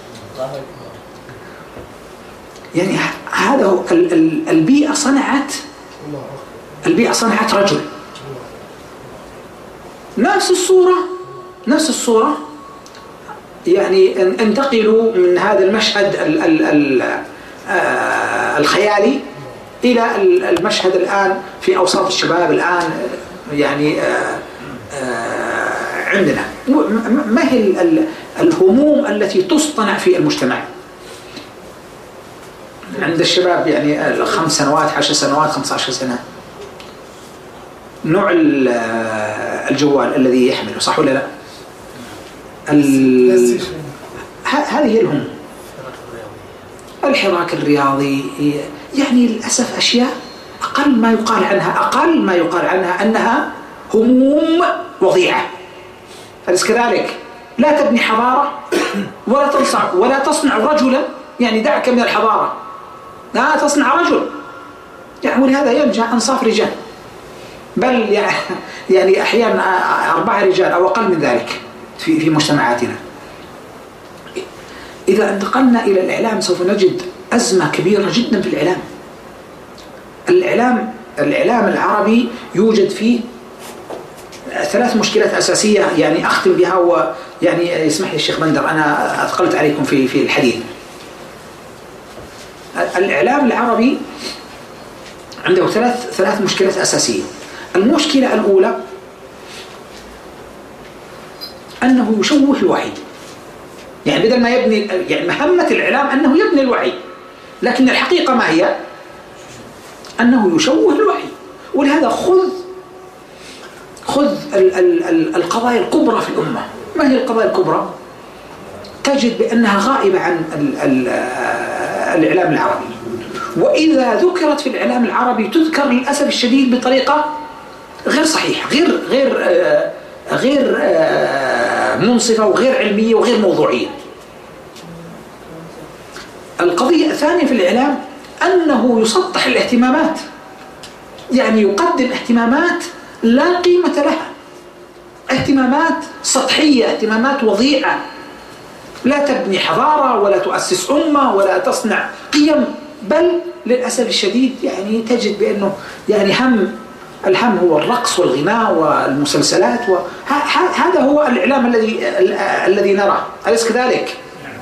يعني هذا هو البيئة صنعت البيئة صنعت رجل. نفس الصورة نفس الصورة يعني انتقلوا من هذا المشهد ال ال ال الخيالي إلى المشهد الآن في أوساط الشباب الآن. يعني عندنا ما هي الهموم التي تصطنع في المجتمع عند الشباب؟ يعني خمس سنوات، عشر سنوات، خمسة عشر سنة، نوع الجوال الذي يحمله، صح ولا لا؟ هذه هي الهموم. الحراك الرياضي، يعني للأسف أشياء أقل ما يقال عنها أقل ما يقال عنها أنها هموم وضيعة. أليس كذلك؟ لا تبني حضارة ولا تصنع ولا تصنع رجلا، يعني دعك من الحضارة، لا تصنع رجل، يعني ولهذا ينجح أنصاف رجال، بل يعني أحيانا أربعة رجال أو أقل من ذلك في في مجتمعاتنا. إذا انتقلنا إلى الإعلام سوف نجد أزمة كبيرة جدا في الإعلام. الإعلام الإعلام العربي يوجد فيه ثلاث مشكلات أساسية، يعني أختم بها، ويعني يسمح لي الشيخ بندر أنا أثقلت عليكم في في الحديث. الإعلام العربي عنده ثلاث ثلاث مشكلات أساسية. المشكلة الأولى أنه يشوه الوعي، يعني بدل ما يبني، يعني مهمة الإعلام أنه يبني الوعي، لكن الحقيقة ما هي؟ أنه يشوه الوعي. ولهذا خذ خذ ال ال ال القضايا الكبرى في الأمة. ما هي القضايا الكبرى؟ تجد بأنها غائبة عن ال ال الإعلام العربي، وإذا ذكرت في الإعلام العربي تذكر للأسف الشديد بطريقة غير صحيحة، غير غير آه غير آه منصفة وغير علمية وغير موضوعية. القضية الثانية في الإعلام أنه يسطح الاهتمامات، يعني يقدم اهتمامات لا قيمة لها، اهتمامات سطحية، اهتمامات وضيعة، لا تبني حضارة ولا تؤسس أمة ولا تصنع قيم، بل للأسف الشديد يعني تجد بأنه يعني هم الهم هو الرقص والغناء والمسلسلات، وهذا هو الإعلام الذي الذي نراه، أليس كذلك؟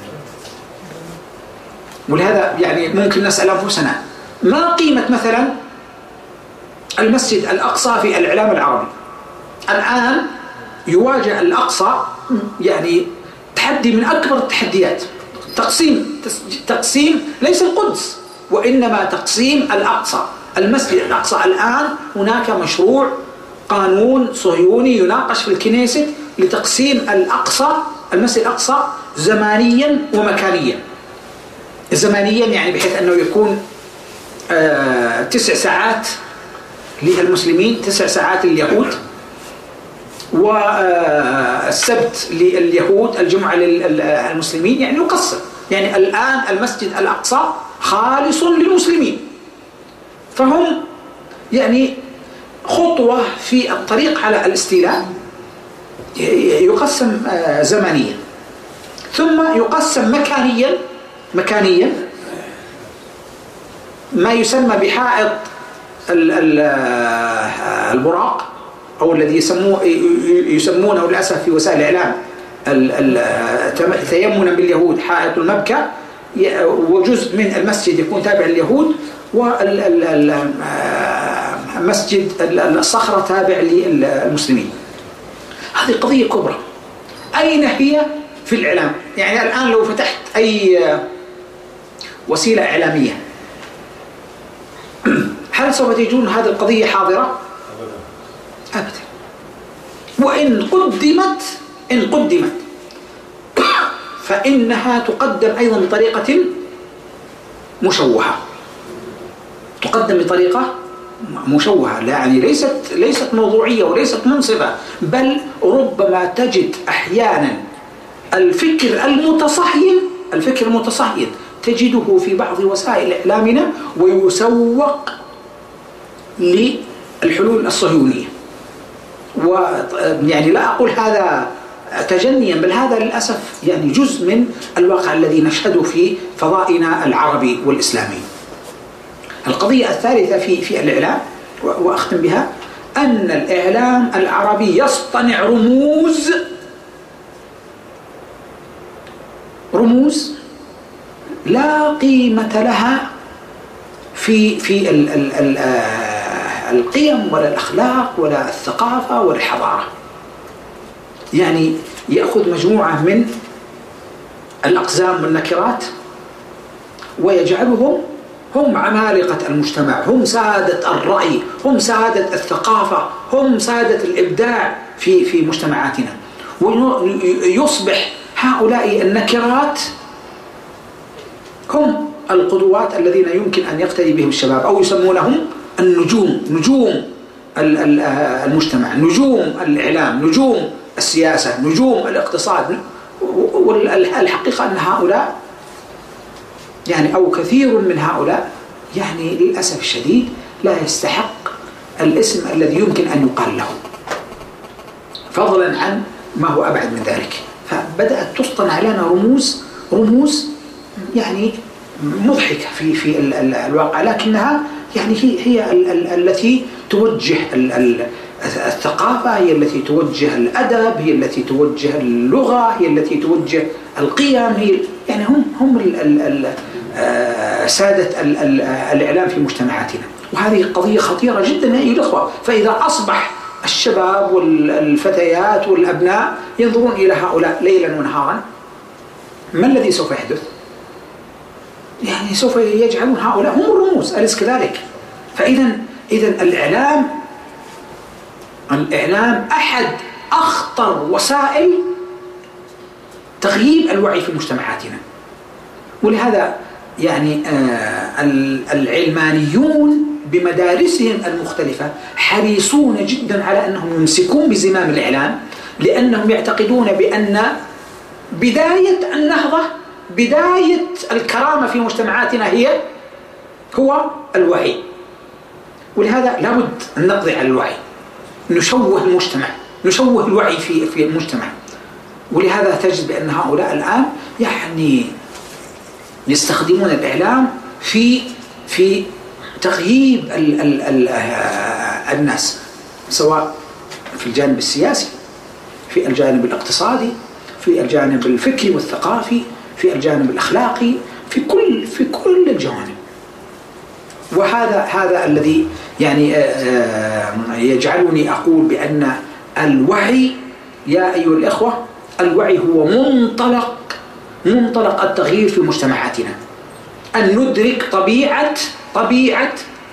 ولهذا يعني ممكن نسأل أنفسنا ما قيمة مثلا المسجد الأقصى في الإعلام العربي؟ الآن يواجه الأقصى يعني تحدي من أكبر التحديات، تقسيم تقسيم ليس القدس وإنما تقسيم الأقصى، المسجد الأقصى. الآن هناك مشروع قانون صهيوني يناقش في الكنيست لتقسيم الأقصى، المسجد الأقصى زمانيا ومكانيا. زمانيا يعني بحيث أنه يكون آه تسع ساعات للمسلمين، تسع ساعات لليهود، والسبت لليهود، الجمعة للمسلمين، يعني يقسم. يعني الآن المسجد الأقصى خالص للمسلمين، فهم يعني خطوة في الطريق على الاستيلاء، يقسم زمنيا ثم يقسم مكانيا مكانيا ما يسمى بحائط البراق، أو الذي يسموه يسمونه للأسف في وسائل الإعلام تيمنا باليهود حائط المبكى، وجزء من المسجد يكون تابع لليهود، والمسجد الصخرة تابع للمسلمين. هذه قضية كبرى. أين هي في الإعلام؟ يعني الآن لو فتحت أي وسيلة إعلامية هل سوف تجدون هذه القضية حاضرة؟ أبدا. وإن قدمت إن قدمت فإنها تقدم أيضا بطريقة مشوهة، تقدم بطريقة مشوهة، يعني ليست ليست موضوعية وليست منصفة، بل ربما تجد أحيانا الفكر المتصهين الفكر المتصهين تجده في بعض وسائل إعلامنا ويسوق للحلول الصهيونية. ويعني لا أقول هذا تجنيا، بل هذا للأسف يعني جزء من الواقع الذي نشهده في فضائنا العربي والإسلامي. القضية الثالثة في في الإعلام وأختم بها، أن الإعلام العربي يصطنع رموز رموز لا قيمة لها في في ال ال ال القيم ولا الأخلاق ولا الثقافة ولا الحضارة. يعني يأخذ مجموعة من الأقزام والنكرات ويجعلهم هم عمالقة المجتمع، هم سادة الرأي، هم سادة الثقافة، هم سادة الإبداع في في مجتمعاتنا، ويصبح هؤلاء النكرات هم القدوات الذين يمكن أن يقتدي بهم الشباب، أو يسمونهم النجوم، نجوم المجتمع، نجوم الإعلام، نجوم السياسة، نجوم الاقتصاد. والحقيقة أن هؤلاء يعني أو كثير من هؤلاء يعني للأسف الشديد لا يستحق الاسم الذي يمكن أن يقال له، فضلا عن ما هو أبعد من ذلك. فبدأت تصطنع لنا رموز رموز يعني مضحكة في في الواقع، لكنها يعني هي هي التي توجه الثقافة، هي التي توجه الأدب، هي التي توجه اللغة، هي التي توجه القيم، هي يعني هم هم سادة الإعلام في مجتمعاتنا. وهذه قضية خطيرة جدا أيها الأخوة. فإذا أصبح الشباب والفتيات والأبناء ينظرون إلى هؤلاء ليلا ونهارا، ما الذي سوف يحدث؟ يعني سوف يجعلون هؤلاء هم الرموز، أليس كذلك؟ فإذا إذا الإعلام الإعلام أحد أخطر وسائل تغيير الوعي في مجتمعاتنا. ولهذا يعني آه العلمانيون بمدارسهم المختلفة حريصون جدا على أنهم يمسكون بزمام الإعلام، لأنهم يعتقدون بأن بداية النهضة، بداية الكرامة في مجتمعاتنا هي هو الوعي. ولهذا لابد أن نقضي على الوعي، نشوه المجتمع، نشوه الوعي في في المجتمع. ولهذا تجد بأن هؤلاء الآن يعني يستخدمون الإعلام في في تغييب ال ال ال الناس، سواء في الجانب السياسي، في الجانب الاقتصادي، في الجانب الفكري والثقافي، في الجانب الأخلاقي، في كل في كل الجوانب. وهذا هذا الذي يعني يجعلني أقول بأن الوعي يا أيها الإخوة، الوعي هو منطلق منطلق التغيير في مجتمعاتنا، أن ندرك طبيعة طبيعة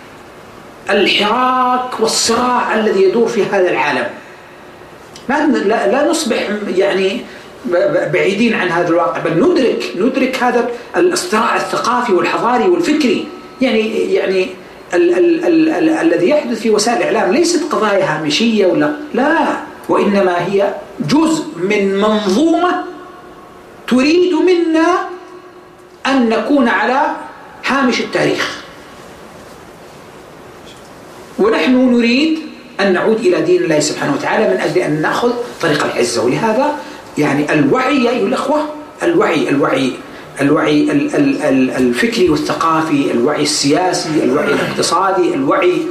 الحراك والصراع الذي يدور في هذا العالم. لا لا نصبح يعني بعيدين عن هذا الواقع، بل ندرك ندرك هذا الصراع الثقافي والحضاري والفكري. يعني يعني ال ال ال ال الذي يحدث في وسائل الإعلام ليست قضايا هامشية ولا لا، وإنما هي جزء من منظومة تريد منا أن نكون على هامش التاريخ، ونحن نريد أن نعود إلى دين الله سبحانه وتعالى من أجل أن نأخذ طريق العزة. ولهذا يعني الوعي يا أيها الأخوة، الوعي الوعي الوعي الفكري والثقافي، الوعي السياسي، الوعي الاقتصادي، الوعي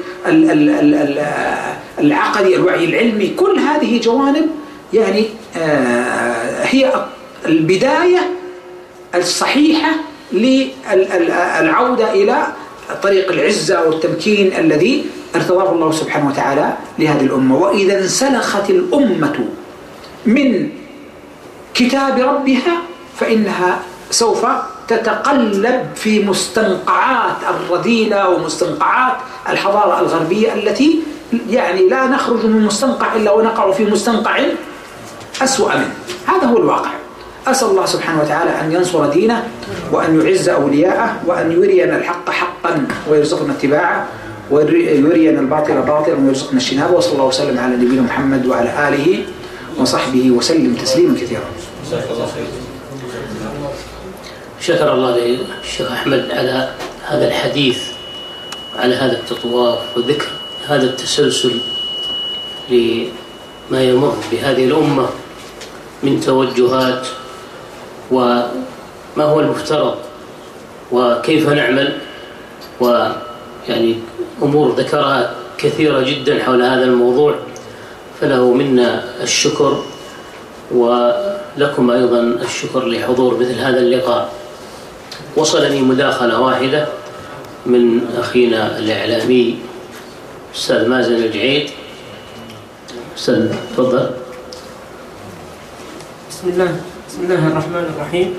العقدي، الوعي العلمي، كل هذه جوانب يعني هي البداية الصحيحة للعودة إلى طريق العزة والتمكين الذي ارتضاه الله سبحانه وتعالى لهذه الأمة. وإذا انسلخت الأمة من كتاب ربها فإنها سوف تتقلب في مستنقعات الرذيلة ومستنقعات الحضارة الغربية التي يعني لا نخرج من مستنقع إلا ونقع في مستنقع أسوأ منه. هذا هو الواقع. أسأل الله سبحانه وتعالى أن ينصر دينه وأن يعز أولياءه وأن يرينا الحق حقا ويرزقنا اتباعه ويرينا الباطل باطلا ويرزقنا اجتنابه. وصلى الله وسلم على نبينا محمد وعلى آله وصحبه وسلم تسليما كثيرا. شكر الله للشيخ أحمد على هذا الحديث، على هذا التطواف وذكر هذا التسلسل لما يمر بهذه الأمة من توجهات وما هو المفترض وكيف نعمل، ويعني أمور ذكرها كثيرة جدا حول هذا الموضوع، فله منا الشكر ولكم أيضا الشكر لحضور مثل هذا اللقاء. وصلني مداخلة واحدة من أخينا الإعلامي أستاذ مازن الجعيد. أستاذ تفضل. بسم الله بسم الله الرحمن الرحيم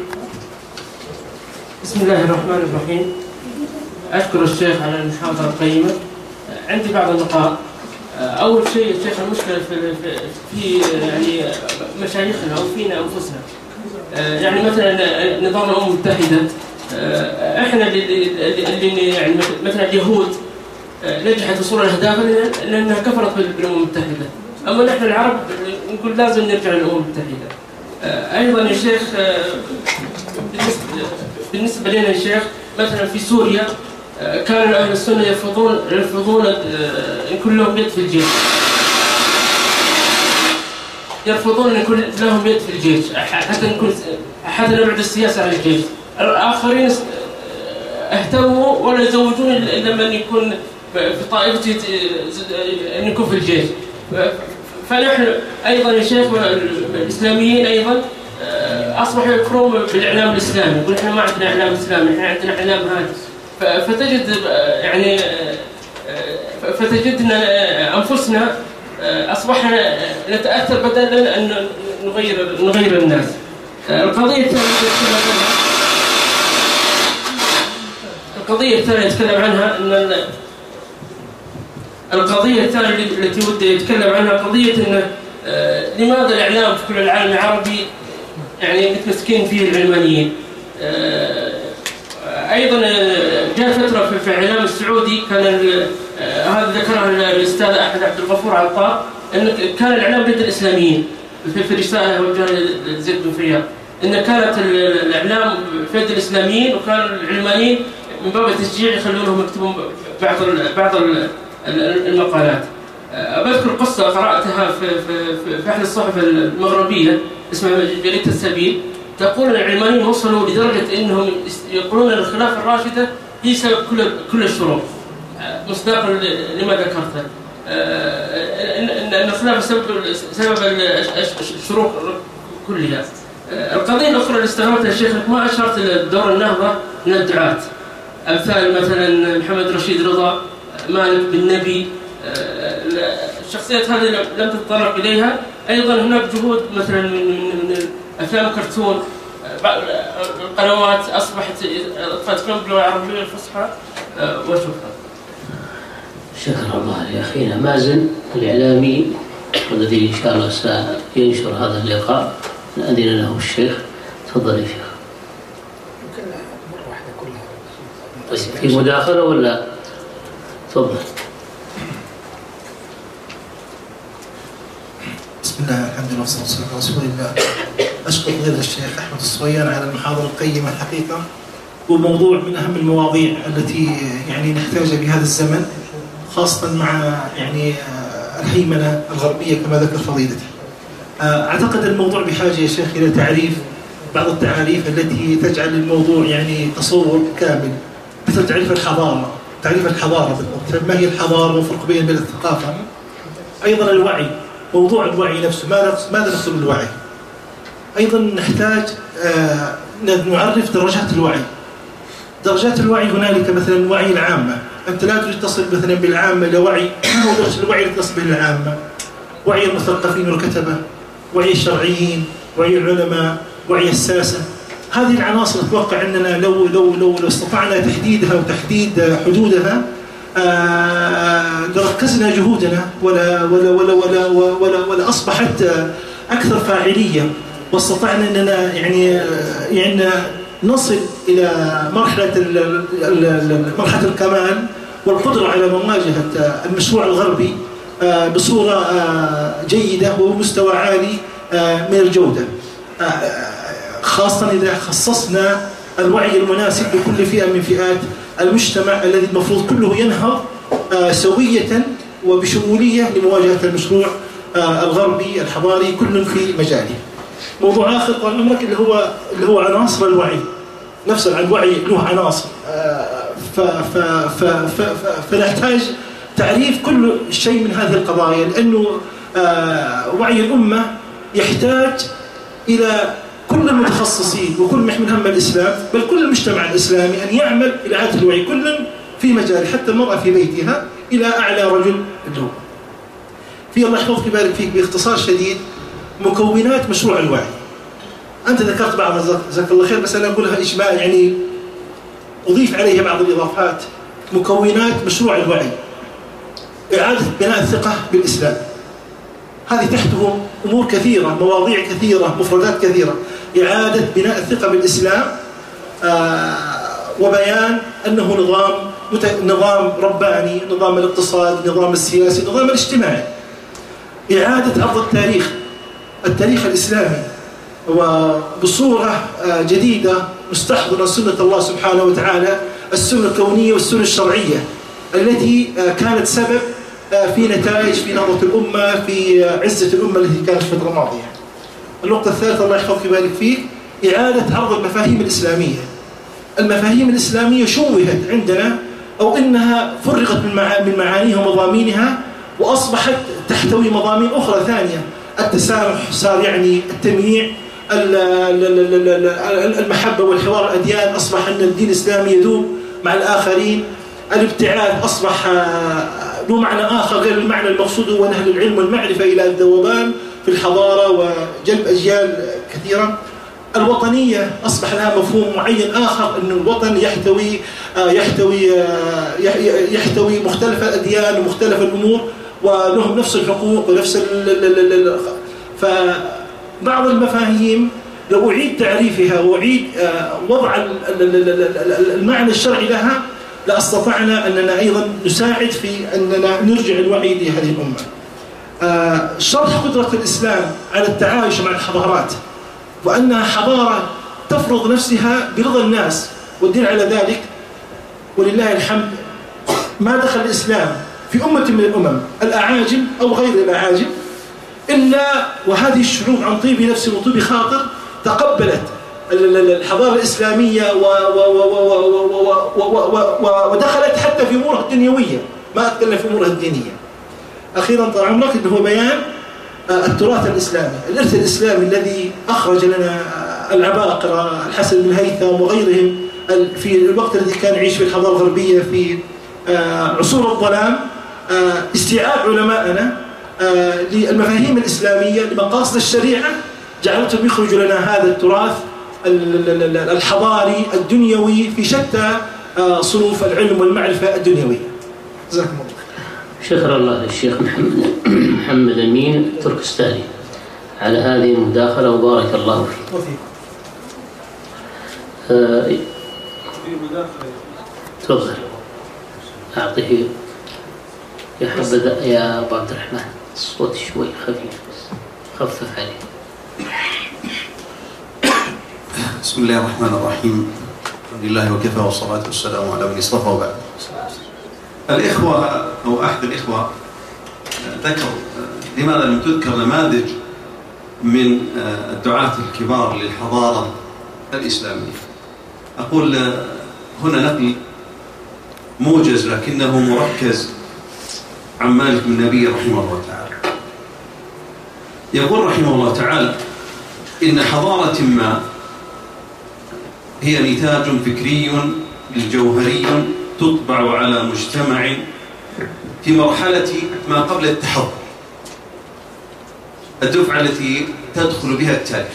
بسم الله الرحمن الرحيم أشكر الشيخ على المحاضرة القيمة. عندي بعض النقاط. أول شيء الشيخ، المشكلة في, في يعني مشايخنا أو فينا أنفسنا. يعني مثلا نظام الأمم المتحدة احنا اللي, اللي يعني مثلا اليهود نجحت وصول اهدافها لانها كفرت بالامم المتحده، اما نحن العرب نقول لازم نرجع للامم المتحده. ايضا يا شيخ بالنسبه لنا يا شيخ مثلا في سوريا كان اهل السنه يرفضون يرفضون يكون لهم يد في الجيش، يرفضون ان يكون لهم يد في الجيش حتى نكون حتى نبعد السياسه عن الجيش. الاخرين اهتموا ولا يزوجون الا من يكون في طائفه ان يكون في الجيش. فنحن ايضا يا شيخ الاسلاميين ايضا اصبحوا يكفرون بالاعلام الاسلامي، يقول احنا ما عندنا اعلام اسلامي، احنا عندنا اعلام هادي. فتجد يعني فتجدنا انفسنا اصبحنا نتاثر بدلا ان نغير نغير الناس. القضيه الثانيه القضيه الثانيه يتكلم عنها ان القضيه الثانيه التي ودي يتكلم عنها قضيه ان لماذا الاعلام في كل العالم العربي يعني متمسكين فيه العلمانيين. ايضا جاء فتره في الاعلام السعودي كان هذا ذكرها الاستاذ احمد عبد الغفور عطار ان كان الاعلام ضد الاسلاميين في رساله وجهها لزيد بن فرياب ان كانت الاعلام في يد الاسلاميين وكان العلمانيين من باب التشجيع يخلونهم يكتبون بعض بعض المقالات. بذكر قصه قراتها في في في احد الصحف المغربيه اسمها جريده السبيل، تقول ان العلمانيين وصلوا لدرجه انهم يقولون ان الخلافه الراشده هي سبب كل كل الشرور، مصداقا لما ذكرته ان الخلافه سبب سبب الشرور كلها. القضيه الاخرى اللي استغربتها الشيخ ما اشرت الى دور النهضه من الدعاة، امثال مثلا محمد رشيد رضا، مالك بن نبي، الشخصيات هذه لم تتطرق اليها. ايضا هناك جهود مثلا من من افلام كرتون، القنوات اصبحت تتكلم باللغه العربيه الفصحى. وشكرا. شكرا الله لاخينا مازن الاعلامي والذي ان شاء الله سينشر هذا اللقاء، نأذن له الشيخ. تفضل يا شيخ. يمكن مره واحده كلها. طيب في مداخله ولا؟ تفضل. بسم الله الحمد لله والصلاه والسلام على رسول الله. اشكر فضيلة الشيخ احمد الصويان على المحاضره القيمه الحقيقه، وموضوع من اهم المواضيع التي يعني نحتاجها بهذا الزمن، خاصه مع يعني الهيمنه الغربيه كما ذكر فضيلته. اعتقد الموضوع بحاجه يا شيخ الى تعريف بعض التعاريف التي تجعل الموضوع يعني تصور كامل، مثل تعريف الحضاره، تعريف الحضاره بالضبط، ما هي الحضاره والفرق بين بين الثقافه. ايضا الوعي، موضوع الوعي نفسه، ماذا ماذا نقصد بالوعي؟ ايضا نحتاج آه نعرف درجات الوعي. درجات الوعي هنالك مثلا الوعي العامه، انت لا تريد تصل مثلا بالعامه الى وعي، ما هو درجه الوعي التي تصل به العامه؟ وعي المثقفين والكتبه، وعي الشرعيين، وعي العلماء، وعي الساسه. هذه العناصر اتوقع اننا لو لو لو, لو استطعنا تحديدها وتحديد حدودها آه لركزنا جهودنا ولا ولا ولا ولا ولا, ولا, ولا اصبحت اكثر فاعليه، واستطعنا اننا يعني يعني نصل الى مرحله مرحله الكمال والقدره على مواجهه المشروع الغربي بصوره جيده ومستوى عالي من الجوده، خاصه اذا خصصنا الوعي المناسب لكل فئه من فئات المجتمع الذي المفروض كله ينهض سويه وبشموليه لمواجهه المشروع الغربي الحضاري كل في مجاله. موضوع اخر طال عمرك اللي هو اللي هو عناصر الوعي نفسه. الوعي له عناصر، ف ف ف ف فنحتاج تعريف كل شيء من هذه القضايا، لانه وعي الامه يحتاج الى كل المتخصصين وكل محمل هم الاسلام، بل كل المجتمع الاسلامي ان يعمل الى اعاده الوعي، كل في مجال، حتى المراه في بيتها الى اعلى رجل له. في الله يحفظك ويبارك فيك باختصار شديد مكونات مشروع الوعي. انت ذكرت بعض جزاك الله خير، بس انا اقولها اجماع يعني اضيف عليها بعض الاضافات. مكونات مشروع الوعي: اعاده بناء الثقه بالاسلام، هذه تحته امور كثيره، مواضيع كثيره، مفردات كثيره. اعاده بناء الثقه بالاسلام، آه وبيان أنه نظام نظام رباني، نظام الاقتصاد، نظام السياسي، نظام الاجتماعي. إعادة عرض التاريخ التاريخ الإسلامي وبصورة جديدة مستحضرة سنة الله سبحانه وتعالى، السنة الكونية والسنة الشرعية التي كانت سبب في نتائج في نهضة الأمة، في عزة الأمة التي كانت في الفترة الماضية. النقطة الثالثة الله يحفظك ويبارك فيك، إعادة عرض المفاهيم الإسلامية. المفاهيم الإسلامية شوهت عندنا، أو إنها فرغت من معانيها ومضامينها وأصبحت تحتوي مضامين أخرى ثانية. التسامح صار يعني التمييع، المحبة والحوار الأديان أصبح أن الدين الإسلامي يذوب مع الآخرين. الابتعاد أصبح له معنى آخر غير المعنى المقصود هو نهل العلم والمعرفة إلى الذوبان في الحضارة وجلب أجيال كثيرة. الوطنية أصبح لها مفهوم معين آخر، أن الوطن يحتوي يحتوي يحتوي مختلف الأديان ومختلف الأمور ولهم نفس الحقوق ونفس ال فبعض المفاهيم لو أعيد تعريفها وأعيد وضع المعنى الشرعي لها لاستطعنا أننا أيضا نساعد في أننا نرجع الوعي لهذه الأمة. شرح قدرة الإسلام على التعايش مع الحضارات، وأنها حضارة تفرض نفسها برضا الناس، والدليل على ذلك ولله الحمد ما دخل الإسلام في أمة من الأمم الأعاجم أو غير الأعاجم إلا وهذه الشعوب عن طيب نفس وطيب خاطر تقبلت الحضارة الإسلامية ودخلت حتى في أمورها الدنيوية، ما أتكلم في أمورها الدينية. أخيرا طال عمرك أنه هو بيان التراث الإسلامي، الإرث الإسلامي الذي أخرج لنا العباقرة الحسن بن هيثم وغيرهم في الوقت الذي كان يعيش في الحضارة الغربية في عصور الظلام، استيعاب علماءنا للمفاهيم الإسلامية لمقاصد الشريعة جعلتهم يخرجوا لنا هذا التراث الحضاري الدنيوي في شتى صنوف العلم والمعرفة الدنيوية. جزاكم الله. شكر الله للشيخ محمد محمد أمين التركستاني على هذه المداخلة وبارك الله فيه. وفي آه تفضل أعطيه يا حبذا يا أبو عبد الرحمن، الصوت شوي خفيف بس خفف عليه. بسم الله الرحمن الرحيم، الحمد لله وكفى والصلاة والسلام على من اصطفى وبعد. الإخوة أو أحد الإخوة ذكر لماذا لم تذكر نماذج من الدعاة الكبار للحضارة الإسلامية. أقول هنا نقل موجز لكنه مركز عن مالك بن نبي رحمه الله تعالى. يقول رحمه الله تعالى: إن حضارة ما هي نتاج فكري جوهري تطبع على مجتمع في مرحلة ما قبل التحضر، الدفعة التي تدخل بها التاريخ،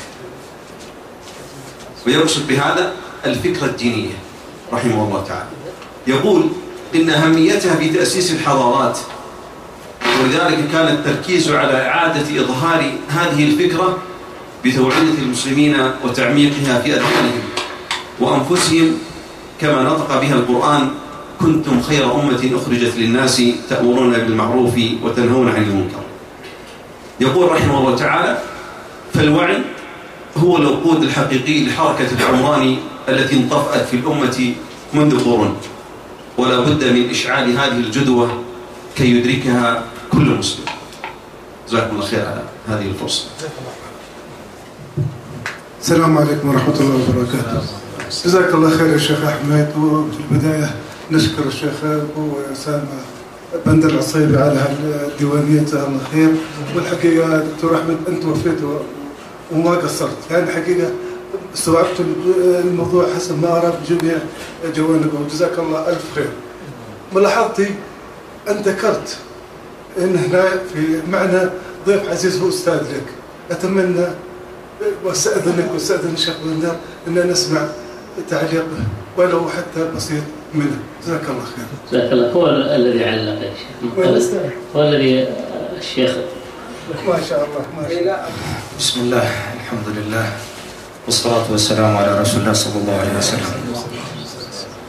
ويقصد بهذا الفكرة الدينية رحمه الله تعالى. يقول إن أهميتها في تأسيس الحضارات، ولذلك كان التركيز على إعادة إظهار هذه الفكرة بتوعية المسلمين وتعميقها في أذهانهم وأنفسهم، كما نطق بها القرآن: كنتم خير أمة أخرجت للناس تأمرون بالمعروف وتنهون عن المنكر. يقول رحمه الله تعالى: فالوعي هو الوقود الحقيقي لحركة العمران التي انطفأت في الأمة منذ قرون، ولا بد من إشعال هذه الجدوى كي يدركها كل مسلم. جزاكم الله خير على هذه الفرصة. السلام عليكم ورحمة الله وبركاته. جزاك الله خير يا شيخ أحمد. وفي البداية نشكر الشيخ أبو أسامة بندر العصيبي على هالديوانية، جزاه الله خير. والحقيقة دكتور أحمد أنت وفيت وما قصرت، يعني الحقيقة استوعبت الموضوع حسب ما أرى بجميع جوانبه، وجزاك الله ألف خير. ملاحظتي أن ذكرت أن هنا في معنا ضيف عزيز هو أستاذ لك، أتمنى واستأذنك واستأذن الشيخ بندر أن نسمع تعليق ولو حتى بسيط منه. جزاك الله خير. جزاك الله. هو الذي علق يا شيخ، هو الذي الشيخ ما شاء الله ما شاء الله. بسم الله، الحمد لله، والصلاة والسلام على رسول الله صلى الله عليه وسلم.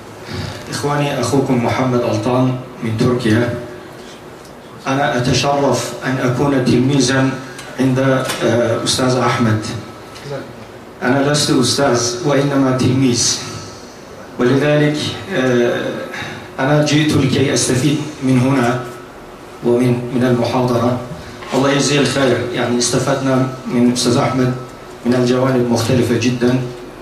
إخواني، أخوكم محمد ألطان من تركيا. أنا أتشرف أن أكون تلميذا عند أستاذ أحمد. أنا لست أستاذ وإنما تلميذ، ولذلك أنا جئت لكي أستفيد من هنا ومن من المحاضرة. الله يجزيه الخير، يعني استفدنا من أستاذ أحمد من الجوانب مختلفة جدا.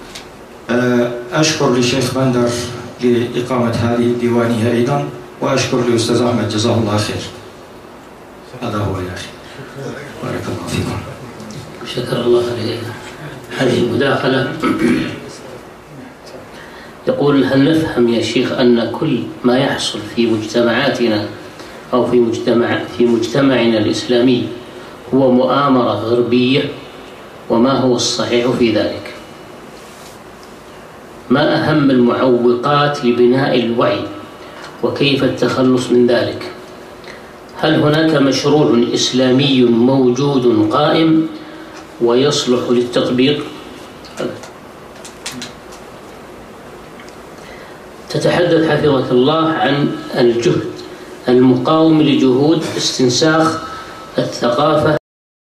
أشكر للشيخ بندر لإقامة هذه الديوانية أيضا، وأشكر لأستاذ أحمد جزاه الله خير. هذا هو يا أخي، بارك الله فيكم. شكر الله عليك. هذه المداخلة يقول: هل نفهم يا شيخ أن كل ما يحصل في مجتمعاتنا أو في مجتمع في مجتمعنا الإسلامي هو مؤامرة غربية؟ وما هو الصحيح في ذلك؟ ما أهم المعوقات لبناء الوعي؟ وكيف التخلص من ذلك؟ هل هناك مشروع إسلامي موجود قائم ويصلح للتطبيق؟ تتحدث حفظك الله عن الجهد المقاوم لجهود استنساخ الثقافة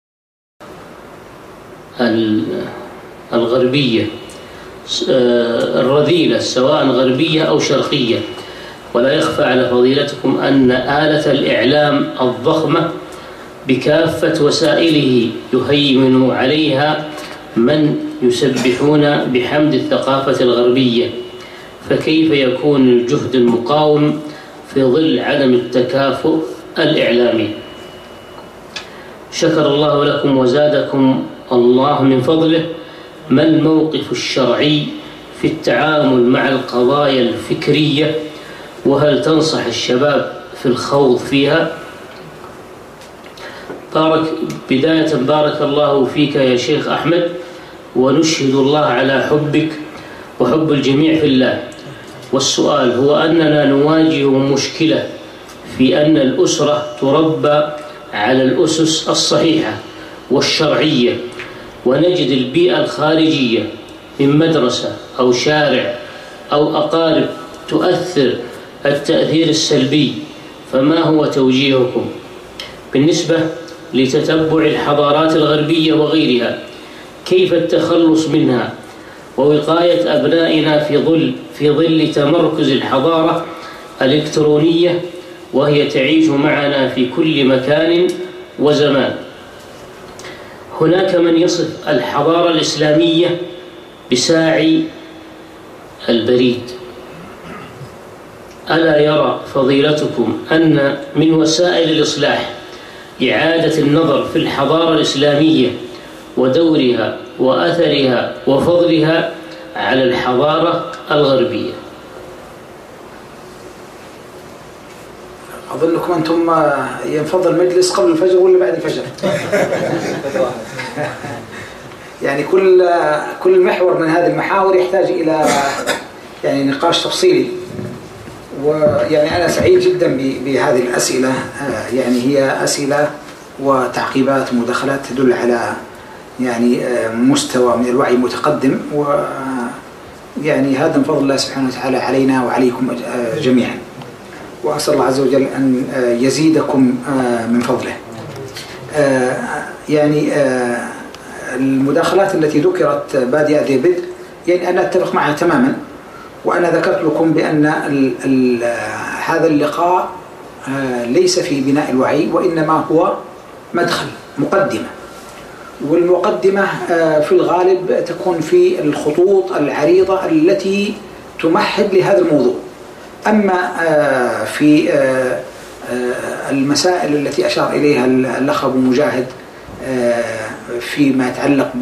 الغربية الرذيلة، سواء غربية أو شرقية. ولا يخفى على فضيلتكم أن آلة الإعلام الضخمة بكافة وسائله يهيمن عليها من يسبحون بحمد الثقافة الغربية، فكيف يكون الجهد المقاوم في ظل عدم التكافؤ الإعلامي؟ شكر الله لكم وزادكم الله من فضله. ما الموقف الشرعي في التعامل مع القضايا الفكرية؟ وهل تنصح الشباب في الخوض فيها؟ بارك بداية بارك الله فيك يا شيخ أحمد، ونشهد الله على حبك وحب الجميع في الله. والسؤال هو أننا نواجه مشكلة في أن الأسرة تربى على الأسس الصحيحة والشرعية، ونجد البيئة الخارجية من مدرسة أو شارع أو أقارب تؤثر التأثير السلبي. فما هو توجيهكم بالنسبة لتتبع الحضارات الغربية وغيرها؟ كيف التخلص منها ووقاية أبنائنا في ظل في ظل تمركز الحضارة الإلكترونية، وهي تعيش معنا في كل مكان وزمان؟ هناك من يصف الحضارة الإسلامية بساعي البريد. ألا يرى فضيلتكم أن من وسائل الإصلاح إعادة النظر في الحضارة الإسلامية ودورها وأثرها وفضلها على الحضارة الغربية؟ أظنكم أنتم ينفضل المجلس قبل الفجر ولا بعد الفجر؟ يعني كل كل محور من هذه المحاور يحتاج إلى يعني نقاش تفصيلي. ويعني أنا سعيد جدا بهذه الأسئلة، يعني هي أسئلة وتعقيبات ومداخلات تدل على يعني مستوى من الوعي متقدم، ويعني هذا من فضل الله سبحانه وتعالى علينا وعليكم جميعا، وأسأل الله عز وجل أن يزيدكم من فضله. يعني المداخلات التي ذكرت بادئة ذي بدء يعني أنا أتفق معها تماما، وأنا ذكرت لكم بأن ال ال هذا اللقاء ليس في بناء الوعي، وإنما هو مدخل مقدمة، والمقدمة في الغالب تكون في الخطوط العريضة التي تمهد لهذا الموضوع. أما في المسائل التي أشار إليها الأخ أبو مجاهد فيما يتعلق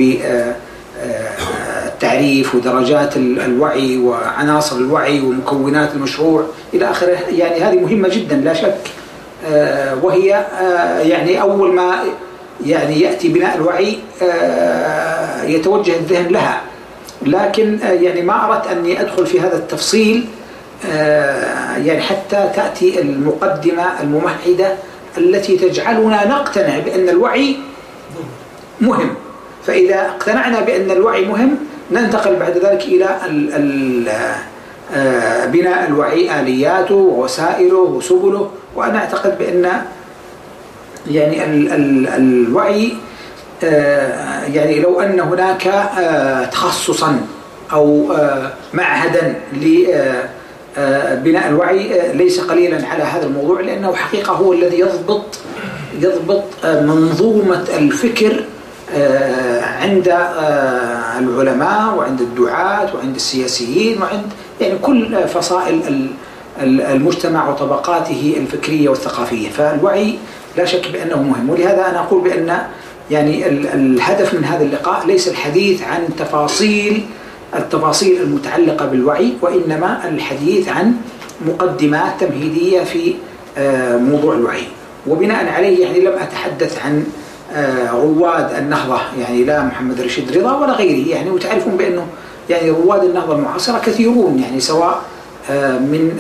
بالتعريف ودرجات الوعي وعناصر الوعي ومكونات المشروع إلى آخره، يعني هذه مهمة جدا لا شك، وهي يعني أول ما يعني يأتي بناء الوعي يتوجه الذهن لها، لكن يعني ما أردت أني أدخل في هذا التفصيل يعني حتى تأتي المقدمة الممهدة التي تجعلنا نقتنع بأن الوعي مهم. فإذا اقتنعنا بأن الوعي مهم ننتقل بعد ذلك إلى بناء الوعي آلياته ووسائله وسبله. وأنا أعتقد بأن يعني ال ال الوعي يعني لو أن هناك تخصصا أو معهدا لبناء الوعي ليس قليلا على هذا الموضوع، لأنه حقيقة هو الذي يضبط يضبط منظومة الفكر عند العلماء وعند الدعاة وعند السياسيين وعند يعني كل فصائل المجتمع وطبقاته الفكرية والثقافية. فالوعي لا شك بأنه مهم، ولهذا أنا أقول بأن يعني الهدف من هذا اللقاء ليس الحديث عن تفاصيل التفاصيل المتعلقة بالوعي، وإنما الحديث عن مقدمات تمهيدية في موضوع الوعي. وبناء عليه يعني لم أتحدث عن رواد النهضة، يعني لا محمد رشيد رضا ولا غيره، يعني وتعرفون بأنه يعني رواد النهضة المعاصرة كثيرون، يعني سواء من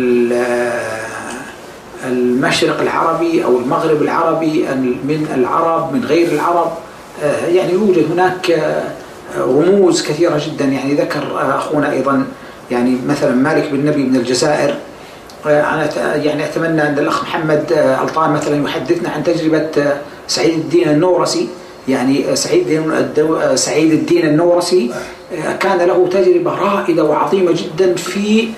المشرق العربي أو المغرب العربي، من العرب من غير العرب، يعني يوجد هناك رموز كثيرة جدا. يعني ذكر أخونا أيضا يعني مثلا مالك بن نبي من الجزائر. أنا يعني أتمنى أن الأخ محمد ألطان مثلا يحدثنا عن تجربة سعيد الدين النورسي. يعني سعيد سعيد الدين النورسي كان له تجربة رائدة وعظيمة جدا في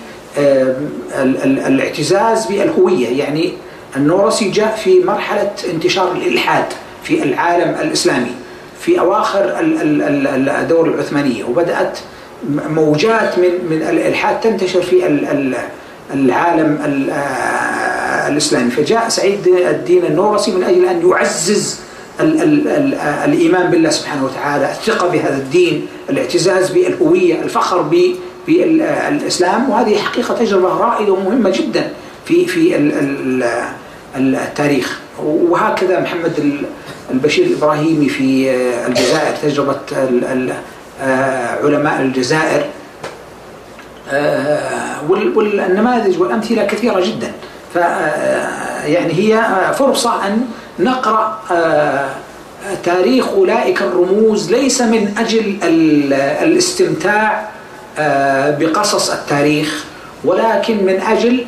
الاعتزاز بالهوية. يعني النورسي جاء في مرحلة انتشار الإلحاد في العالم الإسلامي في أواخر الدولة العثمانية، وبدأت موجات من من الإلحاد تنتشر في العالم الإسلامي. فجاء سعيد الدين النورسي من أجل أن يعزز ال ال ال الإيمان بالله سبحانه وتعالى، الثقة بهذا الدين، الاعتزاز بالهوية، الفخر بالإسلام. وهذه حقيقة تجربة رائدة ومهمة جدا في في التاريخ. وهكذا محمد البشير الإبراهيمي في الجزائر، تجربة علماء الجزائر، والنماذج والأمثلة كثيرة جدا. ف يعني هي فرصة أن نقرأ تاريخ أولئك الرموز ليس من أجل الاستمتاع بقصص التاريخ، ولكن من أجل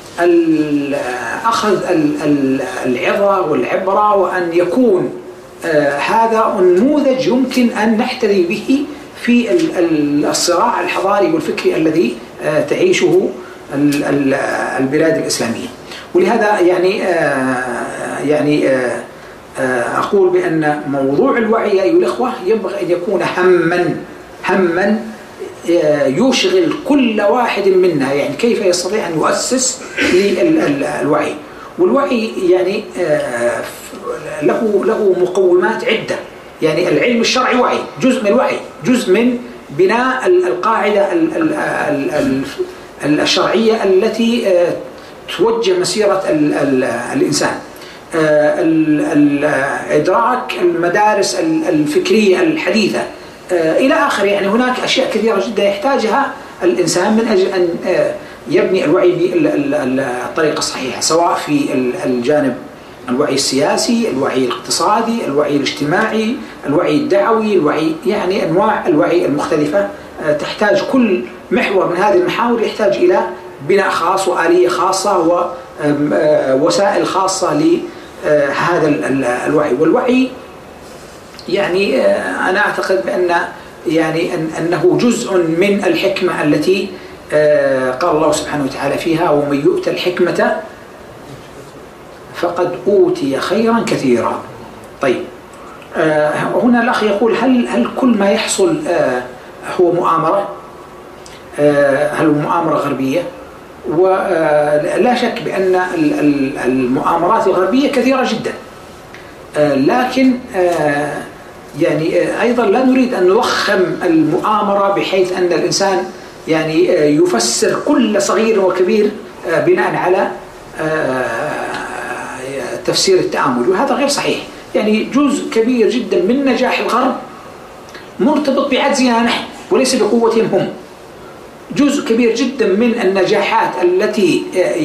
أخذ العظة والعبرة، وأن يكون هذا نموذج يمكن أن نحتذي به في الصراع الحضاري والفكري الذي تعيشه البلاد الإسلامية. ولهذا يعني يعني أقول بأن موضوع الوعي أيها الإخوة ينبغي أن يكون هما هما يشغل كل واحد منا، يعني كيف يستطيع أن يؤسس للوعي. والوعي يعني له له مقومات عدة. يعني العلم الشرعي وعي، جزء من الوعي، جزء من بناء القاعدة الشرعية التي توجه مسيرة الإنسان، إدراك المدارس الفكرية الحديثة إلى آخر. يعني هناك أشياء كثيرة جدا يحتاجها الإنسان من أجل أن يبني الوعي بالطريقة الصحيحة، سواء في الجانب الوعي السياسي، الوعي الاقتصادي، الوعي الاجتماعي، الوعي الدعوي، الوعي يعني أنواع الوعي المختلفة. تحتاج كل محور من هذه المحاور يحتاج إلى بناء خاص وآلية خاصة ووسائل خاصة لهذا الوعي. والوعي يعني أنا أعتقد بأن يعني أنه جزء من الحكمة التي قال الله سبحانه وتعالى فيها: ومن يؤت الحكمة فقد أوتي خيرا كثيرا. طيب، هنا الأخ يقول: هل هل كل ما يحصل هو مؤامرة؟ هل مؤامرة غربية؟ ولا شك بأن المؤامرات الغربية كثيرة جدا، لكن يعني أيضا لا نريد أن نضخم المؤامرة بحيث أن الإنسان يعني يفسر كل صغير وكبير بناء على تفسير التآمل، وهذا غير صحيح. يعني جزء كبير جدا من نجاح الغرب مرتبط بعجزنا نحن وليس بقوتهم هم. جزء كبير جدا من النجاحات التي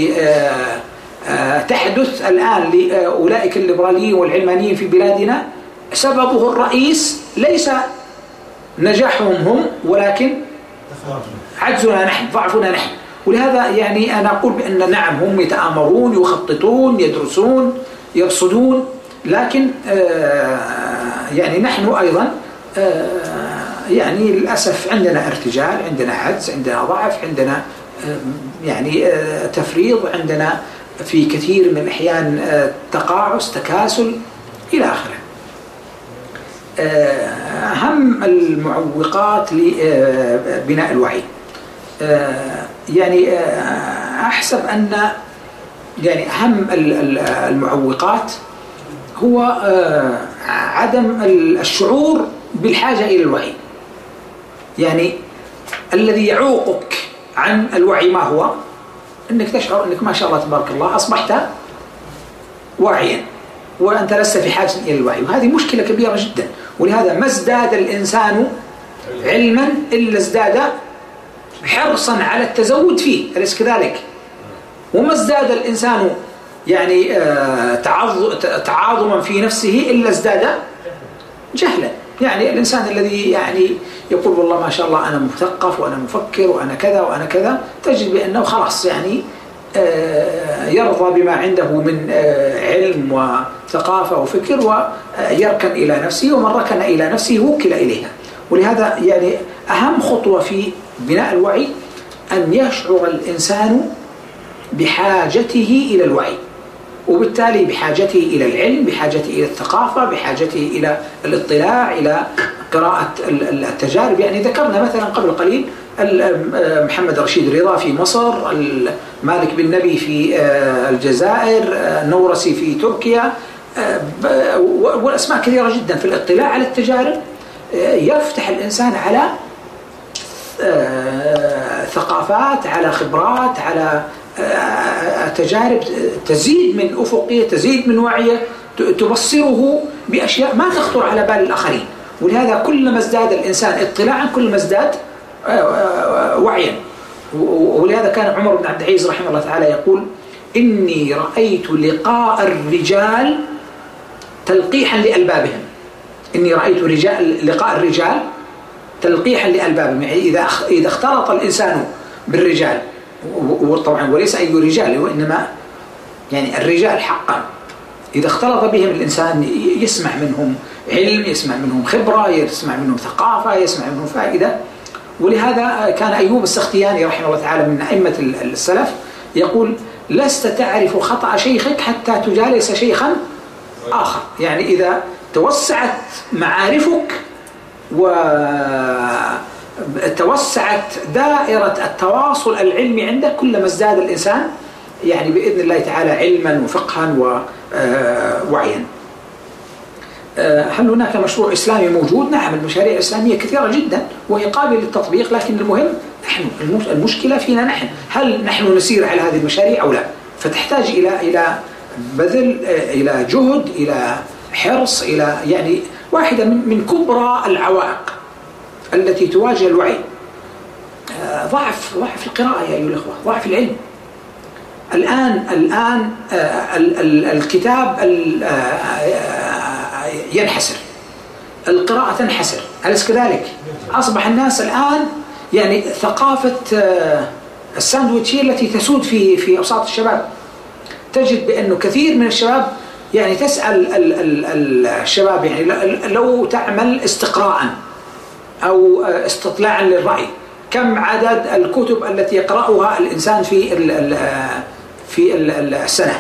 تحدث الآن لأولئك الليبراليين والعلمانيين في بلادنا سببه الرئيس ليس نجاحهم هم، ولكن عجزنا نحن، ضعفنا نحن. ولهذا يعني أنا أقول بأن نعم هم يتآمرون، يخططون، يدرسون، يرصدون، لكن يعني نحن أيضا يعني للأسف عندنا ارتجال، عندنا عجز، عندنا ضعف، عندنا يعني تفريط، عندنا في كثير من الأحيان تقاعس، تكاسل إلى آخره. أهم المعوقات لبناء الوعي، يعني أحسب أن يعني أهم المعوقات هو عدم الشعور بالحاجة إلى الوعي. يعني الذي يعوقك عن الوعي ما هو؟ أنك تشعر أنك ما شاء الله تبارك الله أصبحت واعيا وأنت لست في حاجة إلى الوعي، وهذه مشكلة كبيرة جدا. ولهذا ما ازداد الإنسان علما إلا ازداد حرصا على التزود فيه، أليس كذلك؟ وما ازداد الإنسان يعني تعاظما في نفسه إلا ازداد جهلا. يعني الإنسان الذي يعني يقول والله ما شاء الله أنا مثقف وأنا مفكر وأنا كذا وأنا كذا، تجد بأنه خلاص يعني يرضى بما عنده من علم وثقافة وفكر ويركن إلى نفسه، ومن ركن إلى نفسه وكل إليها. ولهذا يعني أهم خطوة في بناء الوعي أن يشعر الإنسان بحاجته إلى الوعي، وبالتالي بحاجته إلى العلم، بحاجته إلى الثقافة، بحاجته إلى الاطلاع، إلى قراءة التجارب. يعني ذكرنا مثلا قبل قليل محمد رشيد رضا في مصر، مالك بن نبي في الجزائر، النورسي في تركيا، والأسماء كثيرة جدا. في الاطلاع على التجارب يفتح الإنسان على ثقافات، على خبرات، على تجارب تزيد من أفقية، تزيد من وعيه، تبصره بأشياء ما تخطر على بال الآخرين. ولهذا كلما ازداد الإنسان اطلاعا كلما ازداد وعيا. ولهذا كان عمر بن عبد العزيز رحمه الله تعالى يقول: إني رأيت لقاء الرجال تلقيحا لألبابهم. إني رأيت رجال لقاء الرجال تلقيحا لألبابهم. يعني إذا إذا اختلط الإنسان بالرجال، وطبعا وليس أي رجال، وإنما يعني الرجال حقا، إذا اختلط بهم الإنسان يسمع منهم علم، يسمع منهم خبرة، يسمع منهم ثقافة، يسمع منهم فائدة. ولهذا كان أيوب السختياني رحمه الله تعالى من أئمة السلف يقول: لست تعرف خطأ شيخك حتى تجالس شيخا آخر. يعني إذا توسعت معارفك وتوسعت دائرة التواصل العلمي عندك، كلما ازداد الإنسان يعني بإذن الله تعالى علما وفقها ووعيا. هل هناك مشروع إسلامي موجود؟ نعم، المشاريع الإسلامية كثيرة جدا وهي قابلة للتطبيق، لكن المهم نحن، المشكلة فينا نحن، هل نحن نسير على هذه المشاريع أو لا؟ فتحتاج إلى إلى بذل، إلى جهد، إلى حرص، إلى يعني واحدة من من كبرى العوائق التي تواجه الوعي ضعف ضعف القراءة يا أيها الأخوة، ضعف العلم. الآن الآن الكتاب ينحسر، القراءة تنحسر، أليس كذلك؟ أصبح الناس الآن يعني ثقافة الساندويتش التي تسود في في أوساط الشباب. تجد بأنه كثير من الشباب يعني تسأل الشباب يعني لو تعمل استقراء أو استطلاعا للرأي، كم عدد الكتب التي يقرأها الإنسان في في السنة؟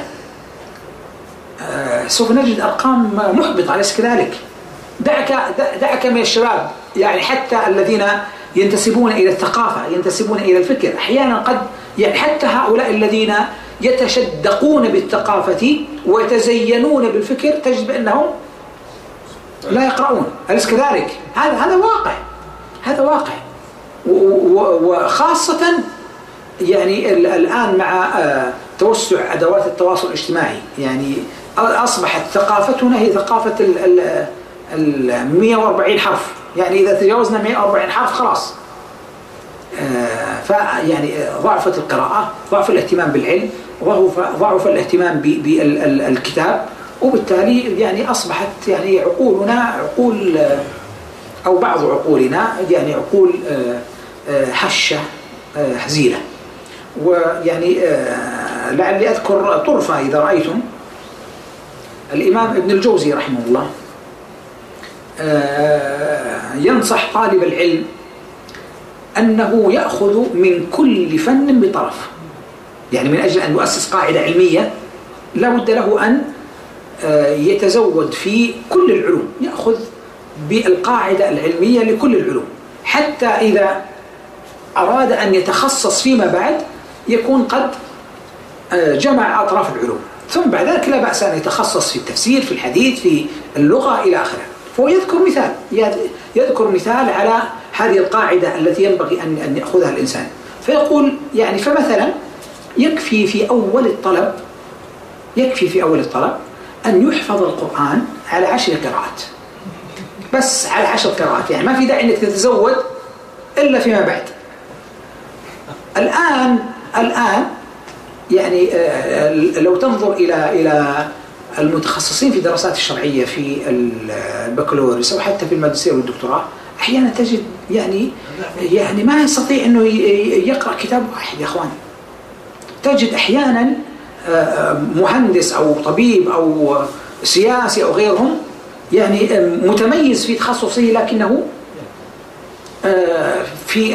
سوف نجد أرقام محبطة، أليس كذلك؟ دعك دعك من الشباب يعني حتى الذين ينتسبون إلى الثقافة، ينتسبون إلى الفكر، أحيانا قد يعني حتى هؤلاء الذين يتشدقون بالثقافة ويتزينون بالفكر تجد بأنهم لا يقرؤون، أليس كذلك؟ هذا هذا واقع، هذا واقع. وخاصة يعني الآن مع توسع أدوات التواصل الاجتماعي، يعني أصبحت ثقافتنا هي ثقافة ال مئة وأربعين حرف. يعني إذا تجاوزنا مئة وأربعين حرف خلاص. فيعني ضعفت القراءة، ضعف الاهتمام بالعلم، ضعف ضعف الاهتمام بالكتاب، وبالتالي يعني أصبحت يعني عقولنا عقول أو بعض عقولنا يعني عقول هشة هزيلة. ويعني لعلي أذكر طرفة إذا رأيتم. الإمام ابن الجوزي رحمه الله ينصح طالب العلم أنه يأخذ من كل فن بطرف، يعني من أجل أن يؤسس قاعدة علمية لا بد له أن يتزود في كل العلوم، يأخذ بالقاعدة العلمية لكل العلوم، حتى إذا أراد أن يتخصص فيما بعد يكون قد جمع أطراف العلوم، ثم بعد ذلك لا بأس أن يتخصص في التفسير، في الحديث، في اللغة إلى آخره. فهو يذكر مثال يذكر مثال على هذه القاعدة التي ينبغي أن أن يأخذها الإنسان. فيقول يعني فمثلا يكفي في أول الطلب يكفي في أول الطلب أن يحفظ القرآن على عشر قراءات، بس على عشر قراءات، يعني ما في داعي أنك تتزود إلا فيما بعد. الآن الآن يعني لو تنظر إلى إلى المتخصصين في الدراسات الشرعية في البكالوريوس أو حتى في الماجستير والدكتوراه، أحيانا تجد يعني يعني ما يستطيع إنه يقرأ كتاب واحد يا أخوان. تجد أحيانا مهندس أو طبيب أو سياسي أو غيرهم يعني متميز في تخصصه، لكنه في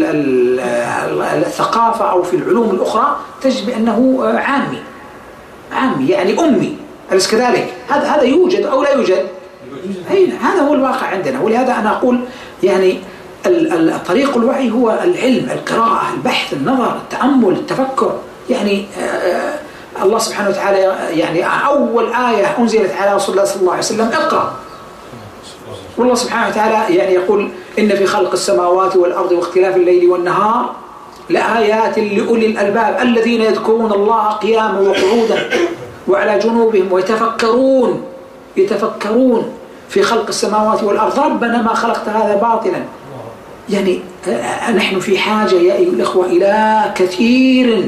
الثقافة أو في العلوم الأخرى تجد بأنه عامي عامي يعني أمي، أليس كذلك؟ هذا هذا يوجد أو لا يوجد؟ أين هذا هو الواقع عندنا. ولهذا أنا أقول يعني الطريق الوعي هو العلم، القراءة، البحث، النظر، التأمل، التفكر. يعني الله سبحانه وتعالى يعني أول آية أنزلت على رسول الله صلى الله عليه وسلم اقرأ، والله سبحانه وتعالى يعني يقول إن في خلق السماوات والأرض واختلاف الليل والنهار لآيات لأولي الألباب الذين يذكرون الله قياما وقعودا وعلى جنوبهم ويتفكرون يتفكرون في خلق السماوات والأرض ربنا ما خلقت هذا باطلا. يعني نحن في حاجة يا أيها الإخوة إلى كثير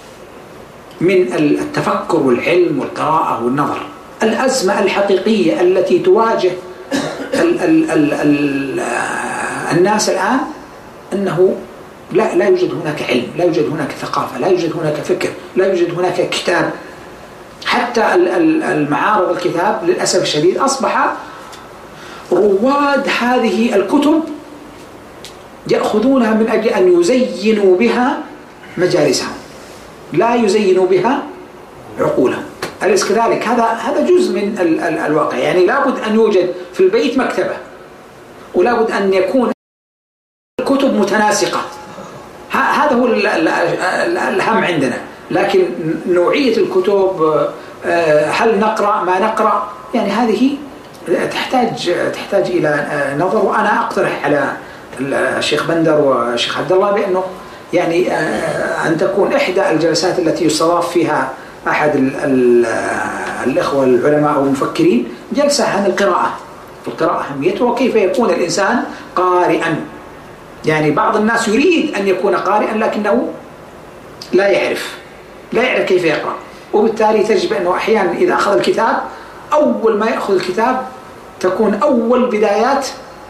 من التفكر والعلم والقراءة والنظر. الأزمة الحقيقية التي تواجه ال ال ال ال الناس الآن أنه لا لا يوجد هناك علم، لا يوجد هناك ثقافة، لا يوجد هناك فكر، لا يوجد هناك كتاب. حتى المعارض الكتاب للأسف الشديد أصبح رواد هذه الكتب يأخذونها من أجل أن يزينوا بها مجالسهم، لا يزينوا بها عقولهم. أليس كذلك؟ هذا هذا جزء من ال ال الواقع. يعني لابد أن يوجد في البيت مكتبة، ولابد أن يكون الكتب متناسقة. هذا هو الأهم عندنا. لكن نوعية الكتب، هل نقرأ ما نقرأ، يعني هذه تحتاج تحتاج إلى نظر. وأنا أقترح على الشيخ بندر والشيخ عبد الله بأنه يعني أن تكون إحدى الجلسات التي يستضاف فيها أحد ال ال الإخوة العلماء أو المفكرين جلسة عن القراءة، القراءة أهميتها وكيف يكون الإنسان قارئا. يعني بعض الناس يريد أن يكون قارئا لكنه لا يعرف لا يعرف كيف يقرأ، وبالتالي تجد أنه أحيانا إذا أخذ الكتاب أول ما يأخذ الكتاب تكون أول بدايات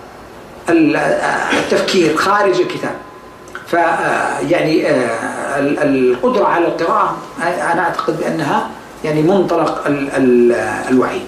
التفكير خارج الكتاب. فيعني القدرة على القراءة أنا أعتقد بأنها يعني منطلق الوعي.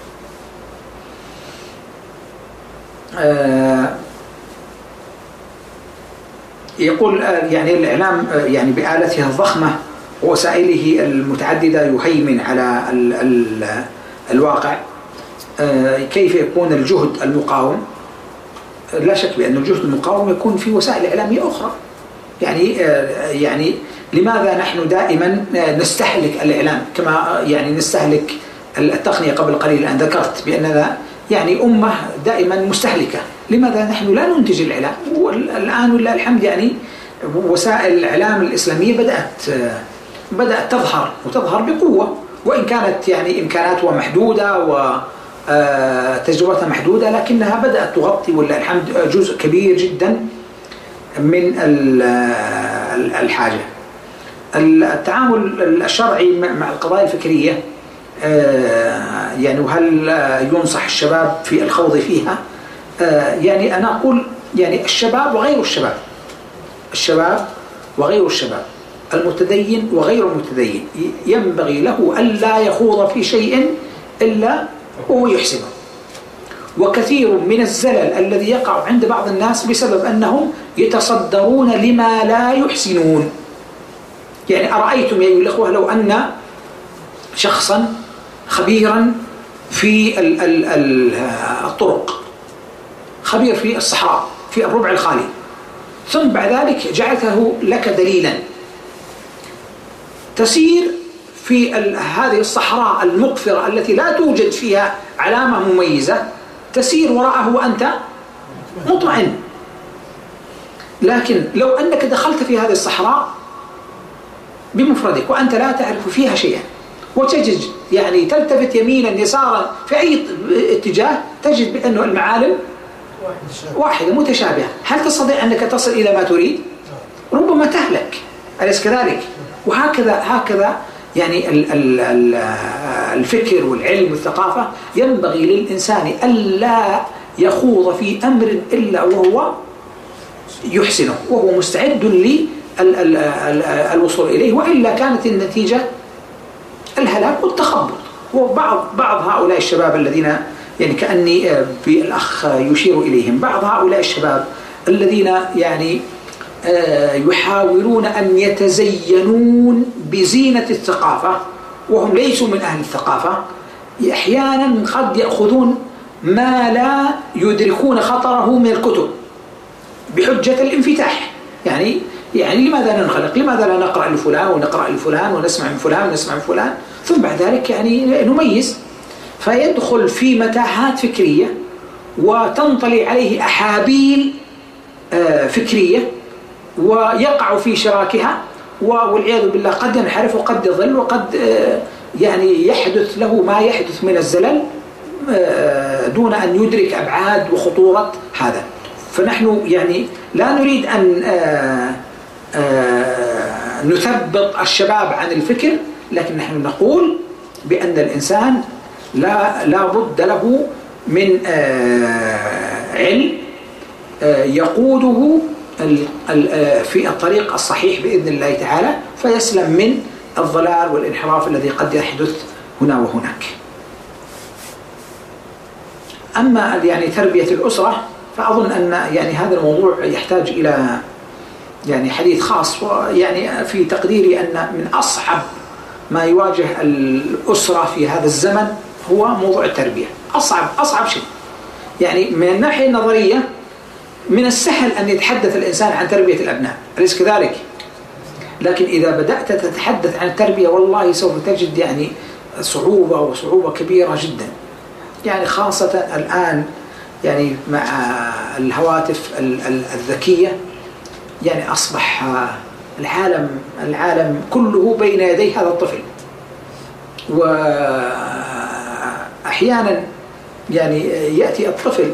يقول يعني الإعلام يعني بآلته الضخمة ووسائله المتعددة يهيمن على ال ال الواقع. كيف يكون الجهد المقاوم؟ لا شك بأن الجهد المقاوم يكون في وسائل إعلامية أخرى. يعني يعني لماذا نحن دائما نستهلك الإعلام كما يعني نستهلك التقنية؟ قبل قليل أن ذكرت بأننا يعني أمة دائما مستهلكة. لماذا نحن لا ننتج الإعلام؟ والآن ولله الحمد يعني وسائل الإعلام الإسلامية بدأت بدأت تظهر وتظهر بقوة، وإن كانت يعني إمكاناتها محدودة وتجربتها محدودة، لكنها بدأت تغطي ولله الحمد جزء كبير جدا من الحاجة. التعامل الشرعي مع القضايا الفكرية يعني وهل ينصح الشباب في الخوض فيها؟ يعني أنا أقول يعني الشباب وغير الشباب الشباب وغير الشباب، المتدين وغير المتدين، ينبغي له ألا يخوض في شيء إلا هو يحسنه. وكثير من الزلل الذي يقع عند بعض الناس بسبب أنهم يتصدرون لما لا يحسنون. يعني أرأيتم يا أيها الأخوة لو أن شخصا خبيرا في ال ال ال الطرق، خبير في الصحراء في الربع الخالي، ثم بعد ذلك جعلته لك دليلا، تسير في هذه الصحراء المقفرة التي لا توجد فيها علامة مميزة، تسير وراءه وأنت مطمئن. لكن لو أنك دخلت في هذه الصحراء بمفردك وأنت لا تعرف فيها شيئا، وتجد يعني تلتفت يمينا يسارا في أي اتجاه، تجد بأنه المعالم واحدة متشابهة، هل تستطيع أنك تصل إلى ما تريد؟ ربما تهلك، أليس كذلك؟ وهكذا هكذا يعني الفكر والعلم والثقافة ينبغي للإنسان ألا يخوض في أمر إلا وهو يحسنه وهو مستعد للوصول إليه، وإلا كانت النتيجة الهلاك والتخبط. وبعض بعض هؤلاء الشباب الذين يعني كأني بالأخ يشير إليهم، بعض هؤلاء الشباب الذين يعني يحاولون أن يتزينون بزينة الثقافة وهم ليسوا من أهل الثقافة، أحيانا قد يأخذون ما لا يدركون خطره من الكتب بحجة الانفتاح. يعني يعني لماذا ننخلق؟ لماذا لا نقرأ لفلان ونقرأ لفلان ونسمع من فلان ونسمع من فلان، ثم بعد ذلك يعني نميز، فيدخل في متاهات فكرية وتنطلي عليه أحابيل فكرية ويقع في شراكها، والعياذ بالله قد ينحرف وقد يضل وقد يعني يحدث له ما يحدث من الزلل دون أن يدرك أبعاد وخطورة هذا. فنحن يعني لا نريد أن نثبط الشباب عن الفكر، لكن نحن نقول بأن الإنسان لا لا بد له من علم يقوده في الطريق الصحيح بإذن الله تعالى، فيسلم من الضلال والانحراف الذي قد يحدث هنا وهناك. أما يعني تربية الأسرة فأظن أن يعني هذا الموضوع يحتاج إلى يعني حديث خاص، ويعني في تقديري أن من أصعب ما يواجه الأسرة في هذا الزمن هو موضوع التربية. أصعب أصعب شيء يعني من الناحية النظرية من السهل أن يتحدث الإنسان عن تربية الأبناء، أليس كذلك؟ لكن إذا بدأت تتحدث عن التربية والله سوف تجد يعني صعوبة وصعوبة كبيرة جدا، يعني خاصة الآن يعني مع الهواتف الذكية، يعني أصبح العالم العالم كله بين يدي هذا الطفل. وأحيانا يعني يأتي الطفل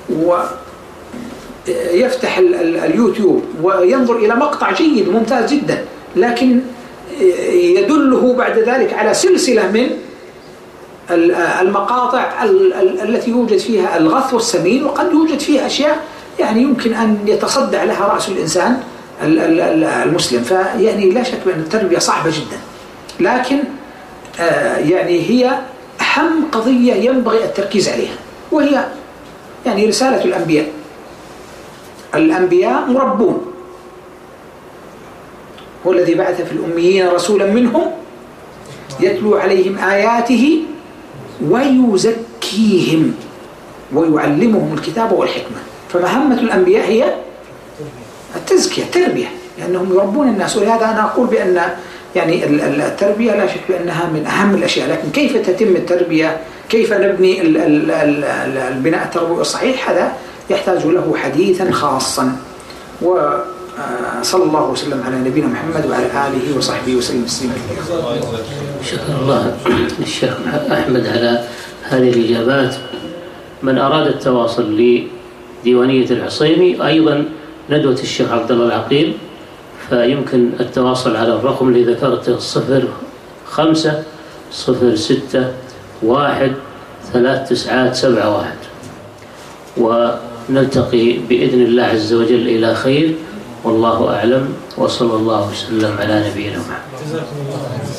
ويفتح اليوتيوب وينظر إلى مقطع جيد ممتاز جدا، لكن يدله بعد ذلك على سلسلة من المقاطع التي يوجد فيها الغث والسمين، وقد يوجد فيها أشياء يعني يمكن أن يتصدع لها رأس الإنسان المسلم. فيعني لا شك بأن التربية صعبة جدا، لكن يعني هي أهم قضية ينبغي التركيز عليها، وهي يعني رسالة الأنبياء. الأنبياء مربون، هو الذي بعث في الأميين رسولا منهم يتلو عليهم آياته ويزكيهم ويعلمهم الكتاب والحكمة. فمهمة الأنبياء هي التزكية، التربية، لأنهم يربون الناس. ولهذا أنا أقول بأن يعني التربية لا شك بأنها من أهم الأشياء، لكن كيف تتم التربية، كيف نبني البناء التربوي الصحيح، هذا يحتاج له حديثا خاصا. وصلى الله وسلم على نبينا محمد وعلى آله وصحبه وسلم تسليما كثيرا. شكر الله الشيخ أحمد على هذه الإجابات. من أراد التواصل لديوانية العصيمي أيضا ندوة الشيخ عبد الله العقيل، فيمكن التواصل على الرقم اللي ذكرته صفر خمسة صفر ستة واحد ثلاث تسعات سبعة واحد، ونلتقي بإذن الله عز وجل إلى خير، والله أعلم، وصلى الله وسلم على نبينا محمد. جزاكم الله خير.